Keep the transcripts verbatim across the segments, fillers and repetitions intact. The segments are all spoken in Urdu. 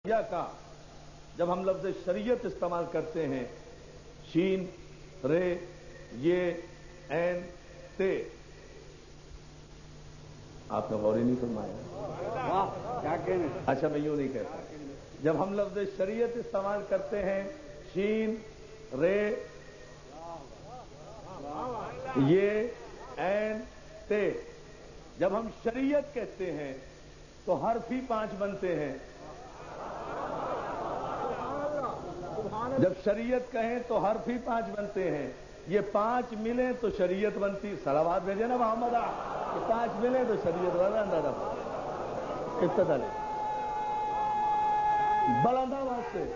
کا جب ہم لفظ شریعت استعمال کرتے ہیں شین رے یہ این تے، آپ نے غور ہی نہیں فرمایا. کیا کہنا؟ اچھا میں یوں نہیں کہتا. جب ہم لفظ شریعت استعمال کرتے ہیں شین رے یہ این تے، جب ہم شریعت کہتے ہیں تو حرف ہی پانچ بنتے ہیں. جب شریعت کہیں تو حرف ہی پانچ بنتے ہیں. یہ پانچ ملیں تو شریعت بنتی. صلوات بھیجے نا محمد کہ پانچ ملیں تو شریعت بنا اندازہ ابتدا لے بلندا آواز سے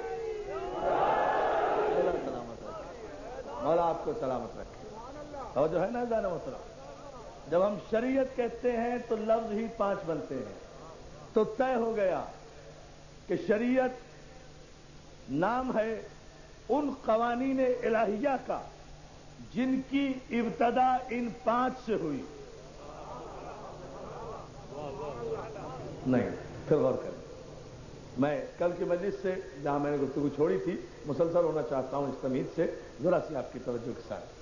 سلامت رکھے مولا آپ کو سلامت رکھے. اور جو ہے نا زیادہ محترم، جب ہم شریعت کہتے ہیں تو لفظ ہی پانچ بنتے ہیں. تو طے ہو گیا کہ شریعت نام ہے ان قوانین الہیہ کا جن کی ابتدا ان پانچ سے ہوئی. نہیں پھر غور کریں. میں کل کی مجلس سے جہاں میں نے گفتگو چھوڑی تھی مسلسل ہونا چاہتا ہوں اس تمہید سے ذرا سی آپ کی توجہ کے ساتھ.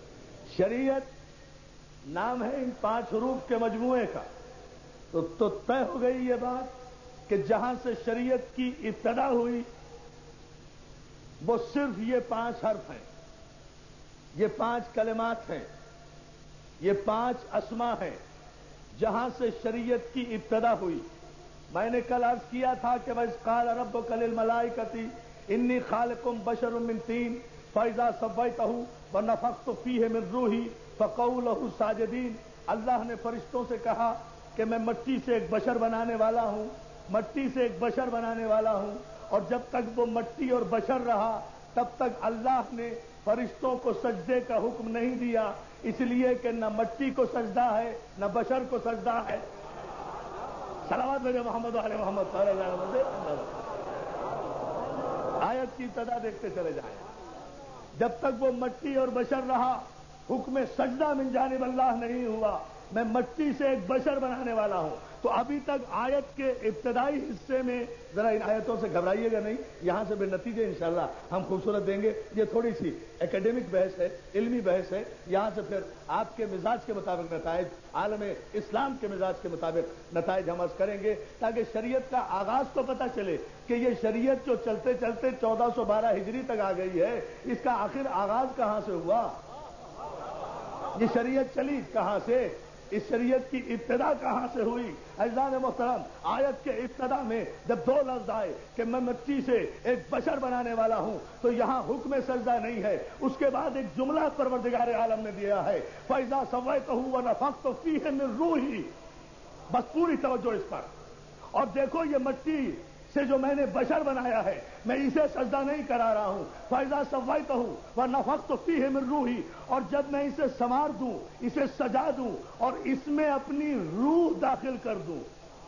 شریعت نام ہے ان پانچ حروف کے مجموعے کا. تو تو طے ہو گئی یہ بات کہ جہاں سے شریعت کی ابتدا ہوئی وہ صرف یہ پانچ حرف ہیں، یہ پانچ کلمات ہیں، یہ پانچ اسما ہیں. جہاں سے شریعت کی ابتدا ہوئی، میں نے کل عرض کیا تھا کہ وَإِذْ قَالَ رَبُّكَ لِلْمَلَائِكَةِ إِنِّي خَالِقٌ بَشَرٌ مِّن طِينٍ فَإِذَا سَوَّيْتُهُ وَنَفَخْتُ فِيهِ مِن رُّوحِي فَقَعُوا لَهُ سَاجِدِينَ. اللہ نے فرشتوں سے کہا کہ میں مٹی سے ایک بشر بنانے والا ہوں، مٹی سے ایک بشر بنانے والا ہوں. اور جب تک وہ مٹی اور بشر رہا تب تک اللہ نے فرشتوں کو سجدے کا حکم نہیں دیا، اس لیے کہ نہ مٹی کو سجدہ ہے نہ بشر کو سجدہ ہے. صلوات بھیجو محمد علیہ محمد صلی اللہ علیہ وسلم. آیت کی ابتدا دیکھتے چلے جائیں. جب تک وہ مٹی اور بشر رہا حکم سجدہ من جانب اللہ نہیں ہوا. میں مٹی سے ایک بشر بنانے والا ہوں. تو ابھی تک آیت کے ابتدائی حصے میں ذرا ان آیتوں سے گھبرائیے گا نہیں، یہاں سے پھر نتیجے انشاءاللہ ہم خوبصورت دیں گے. یہ تھوڑی سی اکیڈمک بحث ہے، علمی بحث ہے. یہاں سے پھر آپ کے مزاج کے مطابق نتائج، عالم اسلام کے مزاج کے مطابق نتائج ہم عرض کریں گے تاکہ شریعت کا آغاز تو پتہ چلے کہ یہ شریعت جو چلتے چلتے چودہ سو بارہ ہجری تک آ گئی ہے، اس کا آخر آغاز کہاں سے ہوا؟ یہ شریعت چلی کہاں سے؟ اس شریعت کی ابتدا کہاں سے ہوئی؟ عزیزان محترم، آیت کے ابتدا میں جب دو لفظ آئے کہ میں مٹی سے ایک بشر بنانے والا ہوں تو یہاں حکم سجدہ نہیں ہے. اس کے بعد ایک جملہ پروردگار عالم نے دیا ہے فَإِذَا سَوَّيْتُهُ وَنَفَخْتُ فِيهِ مِن رُّوحِي. بس پوری توجہ اس پر. اور دیکھو یہ مٹی سے جو میں نے بشر بنایا ہے میں اسے سجدہ نہیں کرا رہا ہوں. فَإِذَا سَوَّيْتُهُ وَنَفَخْتُ فِيهِ مِن رُّوحِي. اور جب میں اسے سنوار دوں، اسے سجا دوں اور اس میں اپنی روح داخل کر دوں.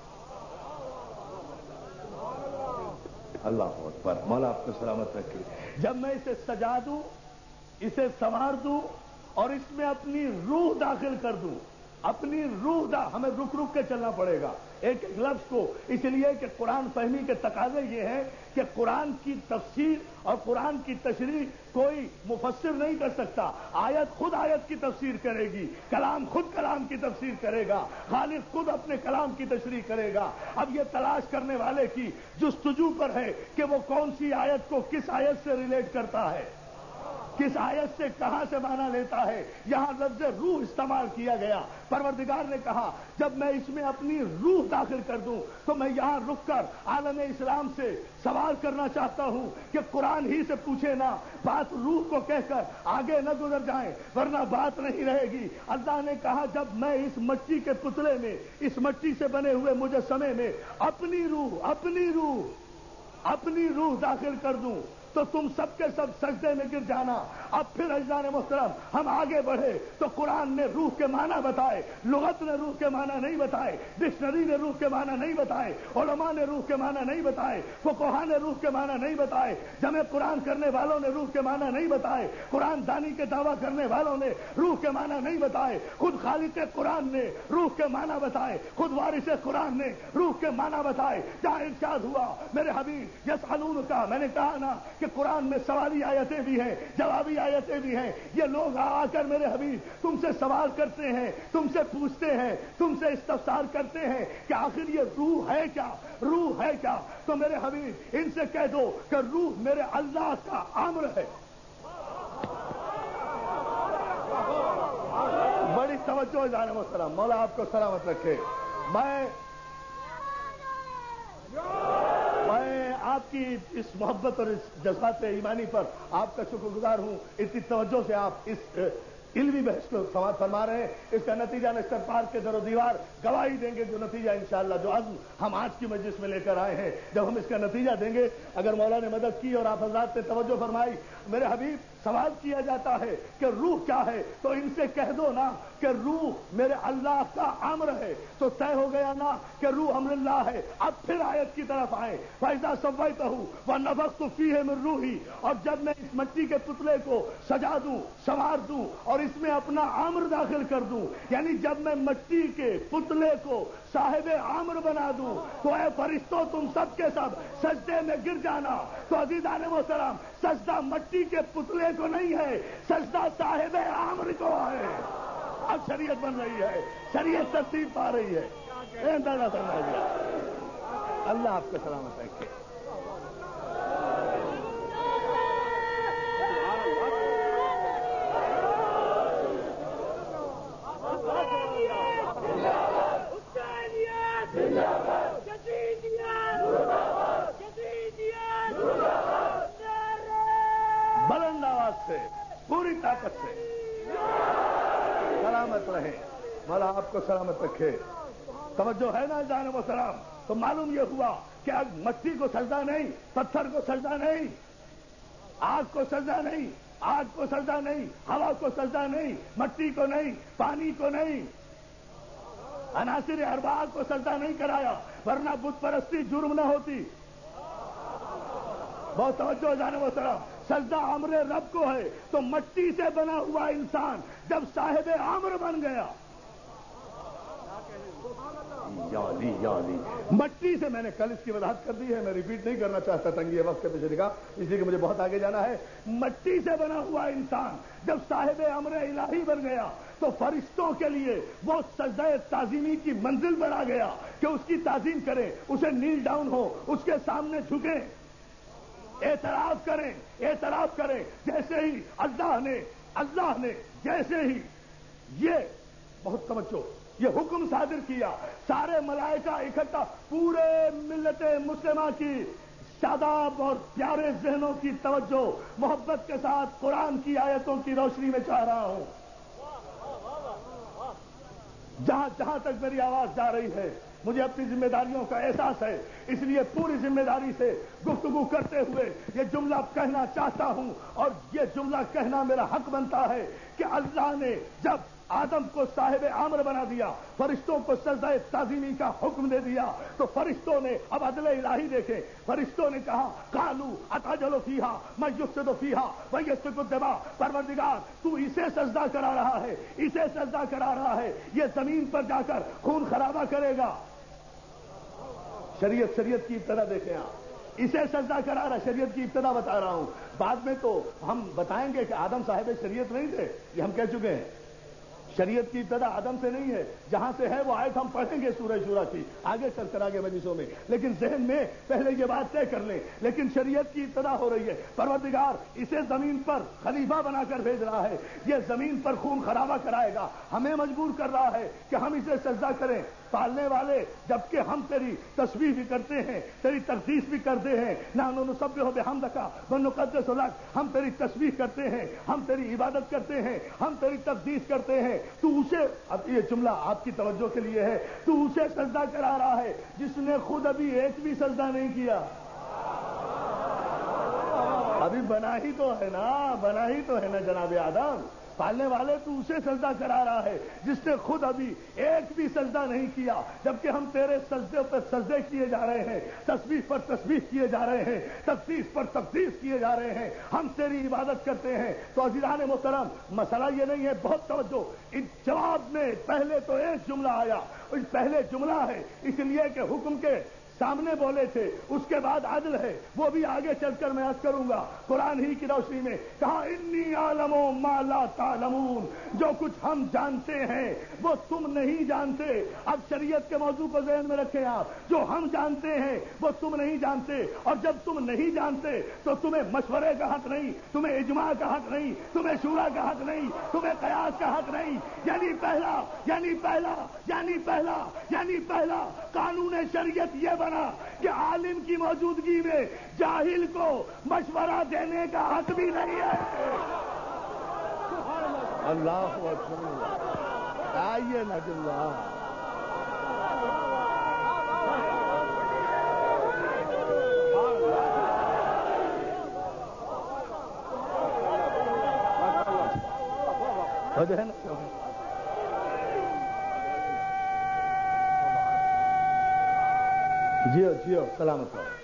اللہ اکبر، مولا آپ کو سلامت رکھے. جب میں اسے سجا دوں، اسے سنوار دوں اور اس میں اپنی روح داخل کر دوں. اپنی روح دا ہمیں رک رک کے چلنا پڑے گا ایک ایک لفظ کو، اس لیے کہ قرآن فہمی کے تقاضے یہ ہیں کہ قرآن کی تفسیر اور قرآن کی تشریح کوئی مفسر نہیں کر سکتا. آیت خود آیت کی تفسیر کرے گی، کلام خود کلام کی تفسیر کرے گا، خالق خود اپنے کلام کی تشریح کرے گا. اب یہ تلاش کرنے والے کی جستجو پر ہے کہ وہ کون سی آیت کو کس آیت سے ریلیٹ کرتا ہے، کس آیت سے کہاں سے معنی لیتا ہے. یہاں لفظ روح استعمال کیا گیا. پروردگار نے کہا جب میں اس میں اپنی روح داخل کر دوں تو میں یہاں رک کر عالم اسلام سے سوال کرنا چاہتا ہوں کہ قرآن ہی سے پوچھے نا، بات روح کو کہہ کر آگے نہ گزر جائیں ورنہ بات نہیں رہے گی. اللہ نے کہا جب میں اس مٹی کے پتلے میں، اس مٹی سے بنے ہوئے مجسمے میں اپنی روح اپنی روح اپنی روح داخل کر دوں تو تم سب کے سب سجدے میں گر جانا۔ اب پھر اجزان محترم ہم آگے بڑھے تو قرآن نے روح کے معنی بتائے، لغت نے روح کے معنی نہیں بتائے، ڈکشنری نے روح کے معنی نہیں بتائے، علماء نے روح کے معنی نہیں بتائے، فقہا نے روح کے معنی نہیں بتائے، جمع قرآن کرنے والوں نے روح کے معنی نہیں بتائے، قرآن دانی کے دعویٰ کرنے والوں نے روح کے معنی نہیں بتائے، خود خالق قرآن نے روح کے معنی بتائے، خود وارث قرآن نے روح کے معنی بتائے۔ جہاں ارشاد ہوا میرے حبیب یسألون کا، میں نے کہا نا کہ قرآن میں سوالی آیتیں بھی ہیں، جوابی آیتیں بھی ہیں۔ یہ لوگ آ کر میرے حبیب تم سے سوال کرتے ہیں، تم سے پوچھتے ہیں، تم سے استفسار کرتے ہیں کہ آخر یہ روح ہے کیا، روح ہے کیا؟ تو میرے حبیب ان سے کہہ دو کہ روح میرے اللہ کا امر ہے۔ بڑی توجہ جان محترم، مولا آپ کو سلامت رکھے۔ میں میں آپ کی اس محبت اور اس جذبات ایمانی پر آپ کا شکر گزار ہوں۔ اتنی توجہ سے آپ اس علمی بحث کو سماعت فرما رہے ہیں۔ اس کا نتیجہ نشتر پارک کے در و دیوار گواہی دیں گے، جو نتیجہ انشاءاللہ جو عزم ہم آج کی مجلس میں لے کر آئے ہیں، جب ہم اس کا نتیجہ دیں گے، اگر مولا نے مدد کی اور آپ حضرات نے توجہ فرمائی، میرے حبیب سوال کیا جاتا ہے کہ روح کیا ہے، تو ان سے کہہ دو نا کہ روح میرے اللہ کا امر ہے، تو طے ہو گیا نا کہ روح امر اللہ ہے۔ اب پھر آیت کی طرف آئے، فَإِذَا سَوَّيْتُهُ وَنَفَخْتُ فِيهِ مِن رُوحِي، اور جب میں اس مٹی کے پتلے کو سجا دوں، سنوار دوں اور اس میں اپنا امر داخل کر دوں، یعنی جب میں مٹی کے پتلے کو صاحب امر بنا دوں، تو اے فرشتوں تم سب کے سب سجدے میں گر جانا۔ تو عزیزان محترم، سجدہ مٹی کے پتلے کو نہیں ہے، سجدہ صاحب امر کو ہے۔ اب شریعت بن رہی ہے، شریعت ترتیب پا رہی ہے۔ اندازہ فرمائیے۔ اللہ آپ کو سلامت رکھے۔ بلند آواز سے، پوری طاقت سے سلامت رہے، مولا آپ کو سلامت رکھے۔ توجہ ہے نا جان و سلام؟ تو معلوم یہ ہوا کہ اب مٹی کو سجدہ نہیں، پتھر کو سجدہ نہیں، آگ کو سجدہ نہیں، آگ کو سجدہ نہیں، ہوا کو سجدہ نہیں، مٹی کو نہیں، پانی کو نہیں، عناصر اربعہ کو سجدہ نہیں کرایا، ورنہ بت پرستی جرم نہ ہوتی۔ بہت توجہ جانے وہ طرف، سجدہ امر رب کو ہے، تو مٹی سے بنا ہوا انسان جب صاحب امر بن گیا، یا علی یا علی، مٹی سے، میں نے کل اس کی وضاحت کر دی ہے، میں ریپیٹ نہیں کرنا چاہتا تنگی وقت کے پیچھے لکھا، اس لیے کہ مجھے بہت آگے جانا ہے۔ مٹی سے بنا ہوا انسان جب صاحب امر الہی بن گیا تو فرشتوں کے لیے وہ سجدہ تعظیمی کی منزل بنا گیا کہ اس کی تعظیم کریں، اسے نیل ڈاؤن ہو، اس کے سامنے جھکیں، اعتراف کریں، اعتراف کریں۔ جیسے ہی اللہ نے اللہ نے جیسے ہی یہ بہت توجہ یہ حکم صادر کیا، سارے ملائکہ اکٹھا، پورے ملت مسلمہ کی شاداب اور پیارے ذہنوں کی توجہ محبت کے ساتھ قرآن کی آیتوں کی روشنی میں چاہ رہا ہوں۔ جہاں جہاں تک میری آواز جا رہی ہے، مجھے اپنی ذمہ داریوں کا احساس ہے، اس لیے پوری ذمہ داری سے گفتگو کرتے ہوئے یہ جملہ کہنا چاہتا ہوں، اور یہ جملہ کہنا میرا حق بنتا ہے کہ اللہ نے جب آدم کو صاحب امر بنا دیا، فرشتوں کو سجدہ تعظیمی کا حکم دے دیا، تو فرشتوں نے اب عدل الہی دیکھے، فرشتوں نے کہا قالوا اتجعل فیہا من یفسد فیہا ویسفک الدماء، پروردگار تو اسے سجدہ کرا رہا ہے، اسے سجدہ کرا رہا ہے، یہ زمین پر جا کر خون خرابہ کرے گا۔ شریعت شریعت کی ابتدا دیکھیں آپ، اسے سجدہ کرا رہا، شریعت کی ابتدا بتا رہا ہوں، بعد میں تو ہم بتائیں گے کہ آدم صاحب شریعت نہیں تھے، یہ ہم کہہ چکے ہیں۔ شریعت کی ابتدا آدم سے نہیں ہے، جہاں سے ہے وہ آیت ہم پڑھیں گے سورہ شورا کی آگے چل کر آگے مجلسوں میں، لیکن ذہن میں پہلے یہ بات طے کر لیں۔ لیکن شریعت کی ابتدا ہو رہی ہے، پروردگار اسے زمین پر خلیفہ بنا کر بھیج رہا ہے، یہ زمین پر خون خرابہ کرائے گا، ہمیں مجبور کر رہا ہے کہ ہم اسے سجدہ کریں۔ پالنے والے جبکہ ہم تیری تسبیح بھی کرتے ہیں، تیری تقدیس بھی کرتے ہیں، نحن نسبح بحمدک ونقدس لک، ہم تیری تسبیح کرتے ہیں، ہم تیری عبادت کرتے ہیں، ہم تیری تقدیس کرتے ہیں، تو اسے، اب یہ جملہ آپ کی توجہ کے لیے ہے، تو اسے سجدہ کرا رہا ہے جس نے خود ابھی ایک بھی سجدہ نہیں کیا۔ ابھی بنا ہی تو ہے نا، بنا ہی تو ہے نا جناب آدم. پالنے والے تو اسے سجدہ کرا رہا ہے جس نے خود ابھی ایک بھی سجدہ نہیں کیا، جبکہ ہم تیرے سجدے پر سجدے کیے جا رہے ہیں، تسبیح پر تسبیح کیے جا رہے ہیں، تقدیس پر تقدیس کیے جا رہے ہیں، ہم تیری عبادت کرتے ہیں. تو عزیزان محترم، مسئلہ یہ نہیں ہے، بہت توجہ. اس جواب میں پہلے تو ایک جملہ آیا، پہلے جملہ ہے اس لیے کہ حکم کے سامنے بولے تھے، اس کے بعد عدل ہے، وہ بھی آگے چل کر میں عرض کروں گا. قرآن ہی کی روشنی میں کہا انی اعلم ما لا تعلمون، جو کچھ ہم جانتے ہیں وہ تم نہیں جانتے. اب شریعت کے موضوع کو ذہن میں رکھیں آپ، جو ہم جانتے ہیں وہ تم نہیں جانتے، اور جب تم نہیں جانتے تو تمہیں مشورے کا حق نہیں، تمہیں اجماع کا حق نہیں، تمہیں شورا کا حق نہیں، تمہیں قیاس کا حق نہیں. یعنی پہلا یعنی پہلا یعنی پہلا یعنی پہلا قانون شریعت یہ بنا کہ عالم کی موجودگی میں جاہل کو مشورہ دینے کا حق بھی نہیں ہے. اللہ اکبر، آئیے نج اللہ. ہے نا جیو جیو سلامت ہو.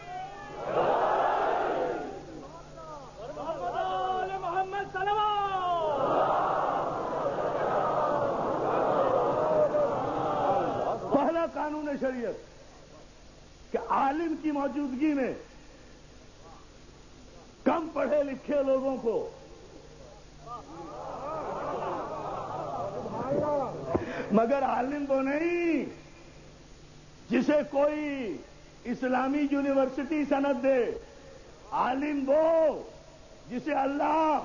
پہلا قانون شریعت کہ عالم کی موجودگی میں کم پڑھے لکھے لوگوں کو مگر عالم وہ نہیں جسے کوئی اسلامی یونیورسٹی سند دے، عالم وہ جسے اللہ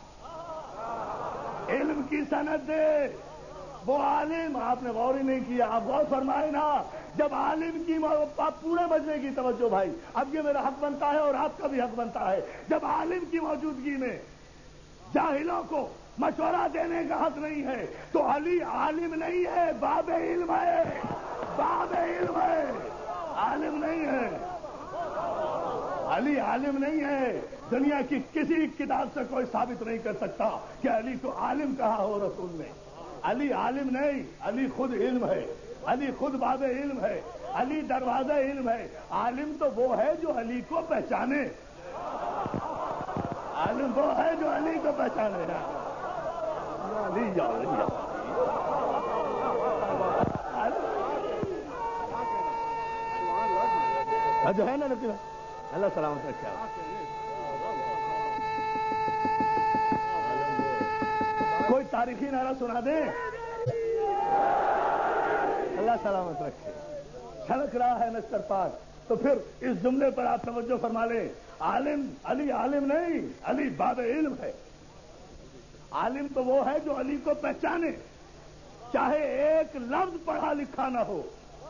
علم کی سند دے، وہ عالم. آپ نے غور ہی نہیں کیا، آپ غور فرمائے نا. جب عالم کی آپ پورے بجنے کی توجہ بھائی، اب یہ میرا حق بنتا ہے اور آپ کا بھی حق بنتا ہے. جب عالم کی موجودگی میں جاہلوں کو مشورہ دینے کا حق نہیں ہے تو علی عالم نہیں ہے، باب علم ہے، باب علم ہے، عالم نہیں ہے. علی عالم نہیں ہے. دنیا کی کسی کتاب سے کوئی ثابت نہیں کر سکتا کہ علی کو عالم کہا ہو رسول نے. علی عالم نہیں، علی خود علم ہے، علی خود باب علم ہے، علی دروازہ علم ہے. عالم تو وہ ہے جو علی کو پہچانے، عالم وہ ہے جو علی کو پہچانے. علی یا علی جو ہے نا نبی، اللہ سلامت رکھے. کوئی تاریخی نعرہ سنا دیں. اللہ سلامت رکھے. چھلک رہا ہے نستر پاک. تو پھر اس جملے پر آپ توجہ فرما لیں. عالم علی عالم نہیں، علی باب علم ہے. عالم تو وہ ہے جو علی کو پہچانے، چاہے ایک لفظ پڑھا لکھا نہ ہو.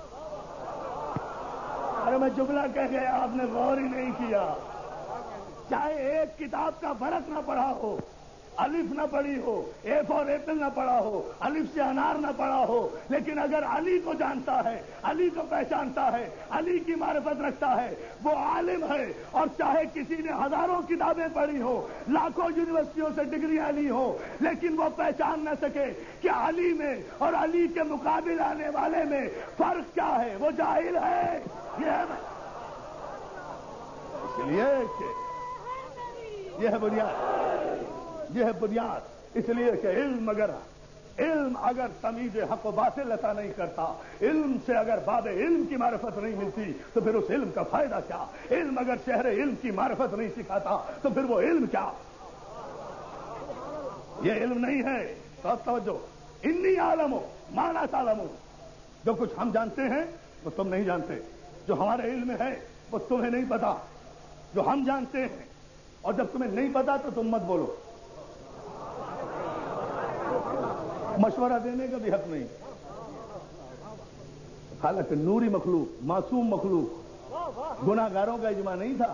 ارے میں جملہ کہہ گیا، آپ نے غور ہی نہیں کیا. چاہے ایک کتاب کا ورق نہ پڑھا ہو، الف نہ پڑھی ہو، اے فور ایپل نہ پڑھا ہو، الف سے انار نہ پڑھا ہو، لیکن اگر علی کو جانتا ہے، علی کو پہچانتا ہے، علی کی معرفت رکھتا ہے، وہ عالم ہے. اور چاہے کسی نے ہزاروں کتابیں پڑھی ہو، لاکھوں یونیورسٹیوں سے ڈگریاں لی ہو، لیکن وہ پہچان نہ سکے کہ علی میں اور علی کے مقابل آنے والے میں فرق کیا ہے، وہ جاہل ہے. یہ ہے اس لیے کہ یہ ہے بنیاد، یہ ہے بنیاد. اس لیے کہ علم اگر علم اگر تمیز حق و باطل عطا نہیں کرتا، علم سے اگر باب علم کی معرفت نہیں ملتی تو پھر اس علم کا فائدہ کیا؟ علم اگر شہر علم کی معرفت نہیں سکھاتا تو پھر وہ علم کیا؟ یہ علم نہیں ہے. تو توجہ، انی عالم ہو مانا تعلم ہو. جو کچھ ہم جانتے ہیں وہ تم نہیں جانتے، جو ہمارے علم میں ہے وہ تمہیں نہیں پتا. جو ہم جانتے ہیں اور جب تمہیں نہیں پتا تو تم مت بولو. مشورہ دینے کا بھی حق نہیں. حالانکہ نوری مخلوق، معصوم مخلوق، گناہ گاروں کا اجماع نہیں تھا.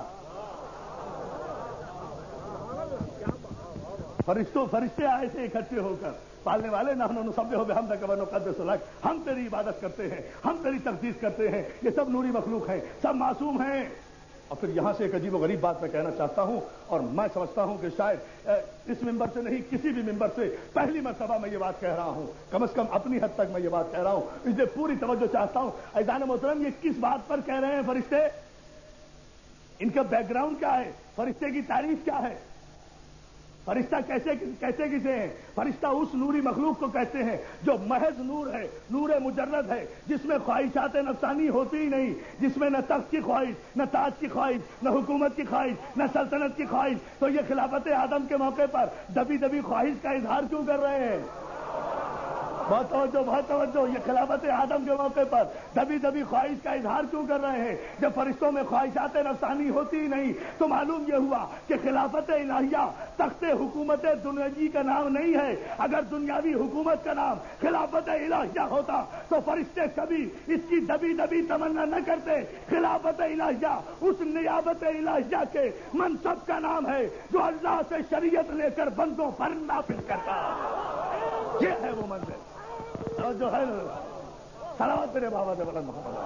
فرشتوں فرشتے آئے تھے اکٹھے ہو کر، پالنے والے نحن نسبح بحمدک ونقدس لک، ہم تیری عبادت کرتے ہیں، ہم تیری تقدیس کرتے ہیں. یہ سب نوری مخلوق ہیں، سب معصوم ہیں. اور پھر یہاں سے ایک عجیب و غریب بات میں کہنا چاہتا ہوں، اور میں سمجھتا ہوں کہ شاید اس ممبر سے نہیں کسی بھی ممبر سے پہلی مرتبہ میں یہ بات کہہ رہا ہوں، کم از کم اپنی حد تک میں یہ بات کہہ رہا ہوں، اس لیے پوری توجہ چاہتا ہوں۔ عزیزان محترم، یہ کس بات پر کہہ رہے ہیں فرشتے؟ ان کا بیک گراؤنڈ کیا ہے؟ فرشتے کی تعریف کیا ہے؟ فرشتہ کیسے کیسے کسے ہیں؟ فرشتہ اس نوری مخلوق کو کہتے ہیں جو محض نور ہے، نور مجرد ہے، جس میں خواہشات نفسانی ہوتی ہی نہیں، جس میں نہ تخت کی خواہش، نہ تاج کی خواہش، نہ حکومت کی خواہش، نہ سلطنت کی خواہش۔ تو یہ خلافت آدم کے موقع پر دبی دبی خواہش کا اظہار کیوں کر رہے ہیں؟ بہت توجہ بہت توجہ یہ خلافت آدم کے موقع پر دبی دبی خواہش کا اظہار کیوں کر رہے ہیں؟ جب فرشتوں میں خواہشات نفسانی ہوتی ہی نہیں تو معلوم یہ ہوا کہ خلافت الہیہ تخت حکومت دنیاوی کا نام نہیں ہے۔ اگر دنیاوی حکومت کا نام خلافت الہیہ ہوتا تو فرشتے کبھی اس کی دبی دبی تمنا نہ کرتے۔ خلافت الہیہ اس نیابت الہیہ کے منصب کا نام ہے جو اللہ سے شریعت لے کر بندوں پر نافذ کرتا۔ یہ ہے وہ منزل اور جو ہے صلوات میرے بابا دے بلند محمد۔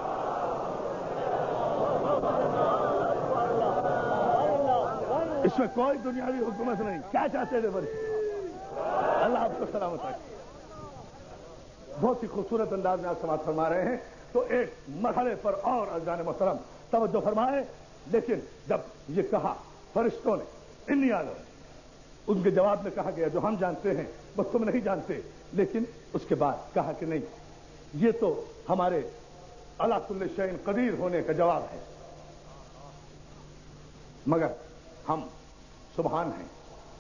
اس میں کوئی دنیاوی حکومت نہیں۔ کیا چاہتے تھے فرشتے؟ اللہ آپ کو سلامت رکھے۔ بہت ہی خوبصورت انداز میں آپ سماعت فرما رہے ہیں، تو ایک مرحلے پر اور عزیزان محترم توجہ فرمائے۔ لیکن جب یہ کہا فرشتوں نے انی عالم، ان کے جواب میں کہا گیا جو ہم جانتے ہیں وہ تم نہیں جانتے، لیکن اس کے بعد کہا کہ نہیں، یہ تو ہمارے علی کل شیء قدیر ہونے کا جواب ہے، مگر ہم سبحان ہیں،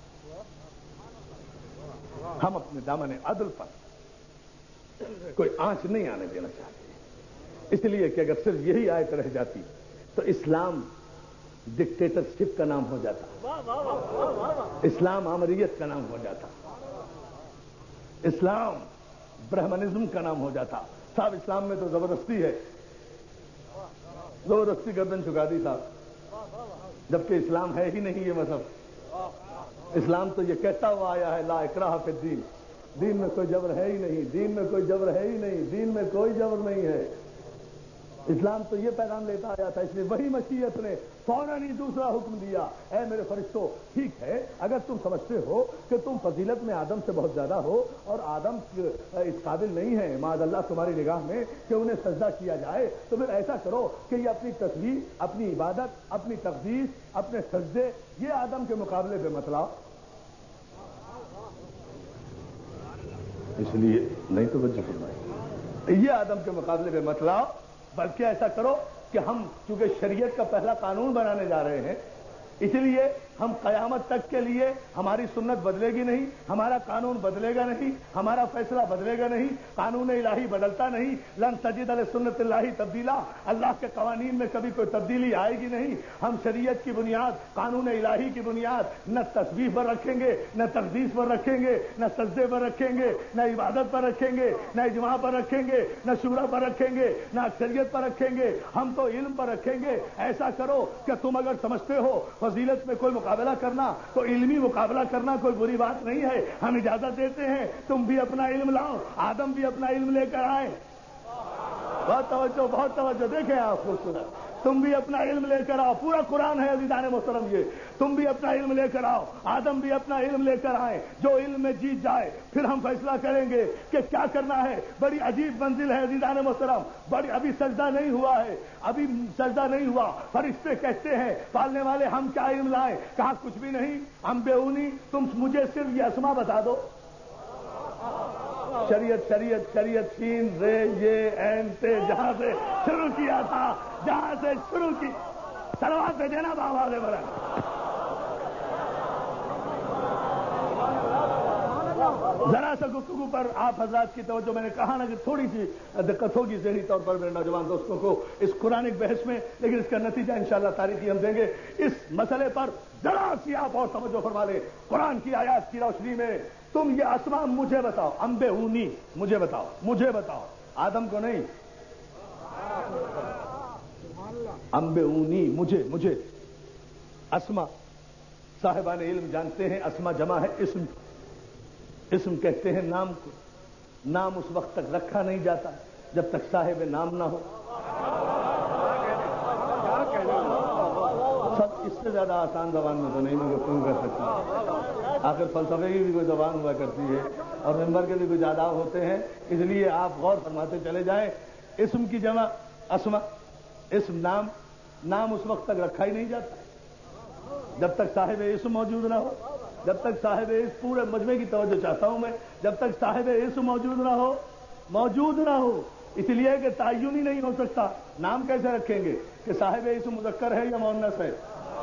ہم اپنے دامن عدل پر کوئی آنچ نہیں آنے دینا چاہتے، اس لیے کہ اگر صرف یہی آیت رہ جاتی تو اسلام ڈکٹیٹرشپ کا نام ہو جاتا، اسلام آمریت کا نام ہو جاتا، اسلام برہمنزم کا نام ہو جاتا۔ صاحب اسلام میں تو زبردستی ہے، زبردستی گردن چکا دی صاحب، جبکہ اسلام ہے ہی نہیں یہ مذہب۔ اسلام تو یہ کہتا ہوا آیا ہے لا اکراہ فی الدین، دین میں کوئی جبر ہے ہی نہیں، دین میں کوئی جبر ہے ہی نہیں، دین میں کوئی جبر نہیں ہے۔ اسلام تو یہ پیغام لیتا آیا تھا، اس لیے وہی مشیت نے فوراً ہی دوسرا حکم دیا، اے میرے فرشتوں ٹھیک ہے اگر تم سمجھتے ہو کہ تم فضیلت میں آدم سے بہت زیادہ ہو اور آدم اس قابل نہیں ہے معاذ اللہ تمہاری نگاہ میں کہ انہیں سجدہ کیا جائے، تو پھر ایسا کرو کہ یہ اپنی تصویر، اپنی عبادت، اپنی تقدیس، اپنے سجدے یہ آدم کے مقابلے پہ مت لاؤ۔ اس لیے نہیں تو توجہ فرمائی، یہ آدم کے مقابلے پہ مت لاؤ، بلکہ ایسا کرو کہ ہم چونکہ شریعت کا پہلا قانون بنانے جا رہے ہیں، اس لیے ہم قیامت تک کے لیے ہماری سنت بدلے گی نہیں، ہمارا قانون بدلے گا نہیں، ہمارا فیصلہ بدلے گا نہیں، قانون الہی بدلتا نہیں، لن تجد لسنت اللہ تبدیلا، اللہ کے قوانین میں کبھی کوئی تبدیلی آئے گی نہیں۔ ہم شریعت کی بنیاد، قانون الہی کی بنیاد نہ تسبیح پر رکھیں گے، نہ تقدیس پر رکھیں گے، نہ سجدے پر رکھیں گے، نہ عبادت پر رکھیں گے، نہ اجماع پر رکھیں گے، نہ شورا پر رکھیں گے، نہ اکثریت پر رکھیں گے، ہم تو علم پر رکھیں گے۔ ایسا کرو کہ تم اگر سمجھتے ہو فضیلت میں کوئی مقابلہ کرنا تو علمی مقابلہ کرنا کوئی بری بات نہیں ہے، ہم اجازت دیتے ہیں، تم بھی اپنا علم لاؤ، آدم بھی اپنا علم لے کر آئے۔ بہت توجہ بہت توجہ، دیکھیں آپ خوبصورت، تم بھی اپنا علم لے کر آؤ، پورا قرآن ہے عزیزان محترم، یہ تم بھی اپنا علم لے کر آؤ، آدم بھی اپنا علم لے کر آئے، جو علم میں جیت جائے پھر ہم فیصلہ کریں گے کہ کیا کرنا ہے۔ بڑی عجیب منزل ہے عزیزان محترم، بڑی ابھی سجدہ نہیں ہوا ہے، ابھی سجدہ نہیں ہوا، فرشتے کہتے ہیں پالنے والے ہم کیا علم لائیں؟ کہا کچھ بھی نہیں، ہم بے اونی، تم مجھے صرف یہ اسما بتا دو، شریعت شریعت شریعت سین رے یہ این تے، جہاں سے شروع کیا تھا، جہاں سے شروع کی، صلوات پہ دینا بابا دے برن۔ ذرا سا گفتگو پر آپ حضرات کی توجہ، میں نے کہا نا کہ تھوڑی سی دقت ہوگی ذہنی طور پر میرے نوجوان دوستوں کو اس قرآنک بحث میں، لیکن اس کا نتیجہ انشاءاللہ تاریخی ہم دیں گے۔ اس مسئلے پر ذرا سی آپ اور توجہ فرما لیں، قرآن کی آیات کی روشنی میں تم یہ اسماء مجھے بتاؤ، امبے اونی مجھے بتاؤ، مجھے بتاؤ، آدم کو نہیں، امبے اونی مجھے مجھے اسما، صاحبان علم جانتے ہیں اسما جمع ہے اسم، اسم کہتے ہیں نام کو، نام اس وقت تک رکھا نہیں جاتا جب تک صاحب نام نہ ہو۔ اس سے زیادہ آسان زبان میں تو نہیں میں گفتگو کر سکتا. آخر فلسفے کی بھی کوئی زبان ہوا کرتی ہے اور ممبر کے بھی کچھ آداب ہوتے ہیں، اس لیے آپ غور فرماتے چلے جائیں. اسم کی جمع اسما. اسم نام نام اس وقت تک رکھا ہی نہیں جاتا جب تک صاحب اسم موجود نہ ہو. جب تک صاحب اسم، پورے مجمع کی توجہ چاہتا ہوں میں، جب تک صاحب اسم موجود نہ ہو موجود نہ ہو اس لیے کہ تعین ہی نہیں ہو سکتا. نام کیسے رکھیں گے کہ صاحب اسم مذکر ہے یا مؤنث ہے؟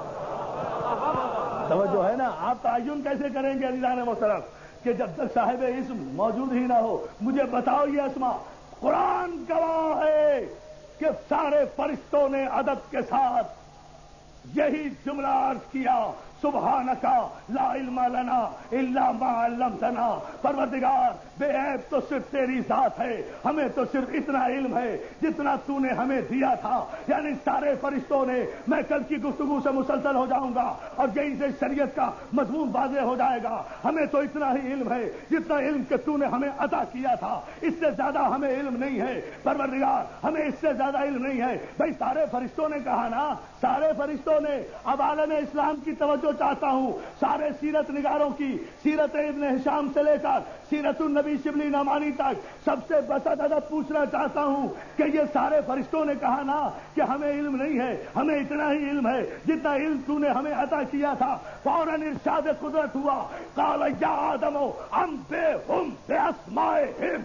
توجہ ہے نا. آپ تعین کیسے کریں گے عزیزان محترم کہ جب تک صاحب اسم موجود ہی نہ ہو؟ مجھے بتاؤ یہ اسما. قرآن گواہ ہے کہ سارے فرشتوں نے ادب کے ساتھ یہی جملہ عرض کیا، سبحانکا لا علم لنا الا ما علمتنا. پروردگار بے عیب تو صرف تیری ذات ہے، ہمیں تو صرف اتنا علم ہے جتنا تو نے ہمیں دیا تھا. یعنی سارے فرشتوں نے، میں کل کی گفتگو سے مسلسل ہو جاؤں گا اور یہیں سے شریعت کا مضمون واضح ہو جائے گا. ہمیں تو اتنا ہی علم ہے جتنا علم کہ تو نے ہمیں عطا کیا تھا، اس سے زیادہ ہمیں علم نہیں ہے. پروردگار ہمیں اس سے زیادہ علم نہیں ہے. بھائی سارے فرشتوں نے کہا نا، سارے فرشتوں نے. اب عالم اسلام کی توجہ چاہتا ہوں، سارے سیرت نگاروں کی، سیرت ابن ہشام سے لے کر سیرت النبی شبلی نعمانی تک سب سے بسط ادب پوچھنا چاہتا ہوں کہ یہ سارے فرشتوں نے کہا نا کہ ہمیں علم نہیں ہے، ہمیں اتنا ہی علم ہے جتنا علم تو نے ہمیں عطا کیا تھا. فوراً ارشاد قدرت ہوا، قال یا آدم انبئہم باسمائہم.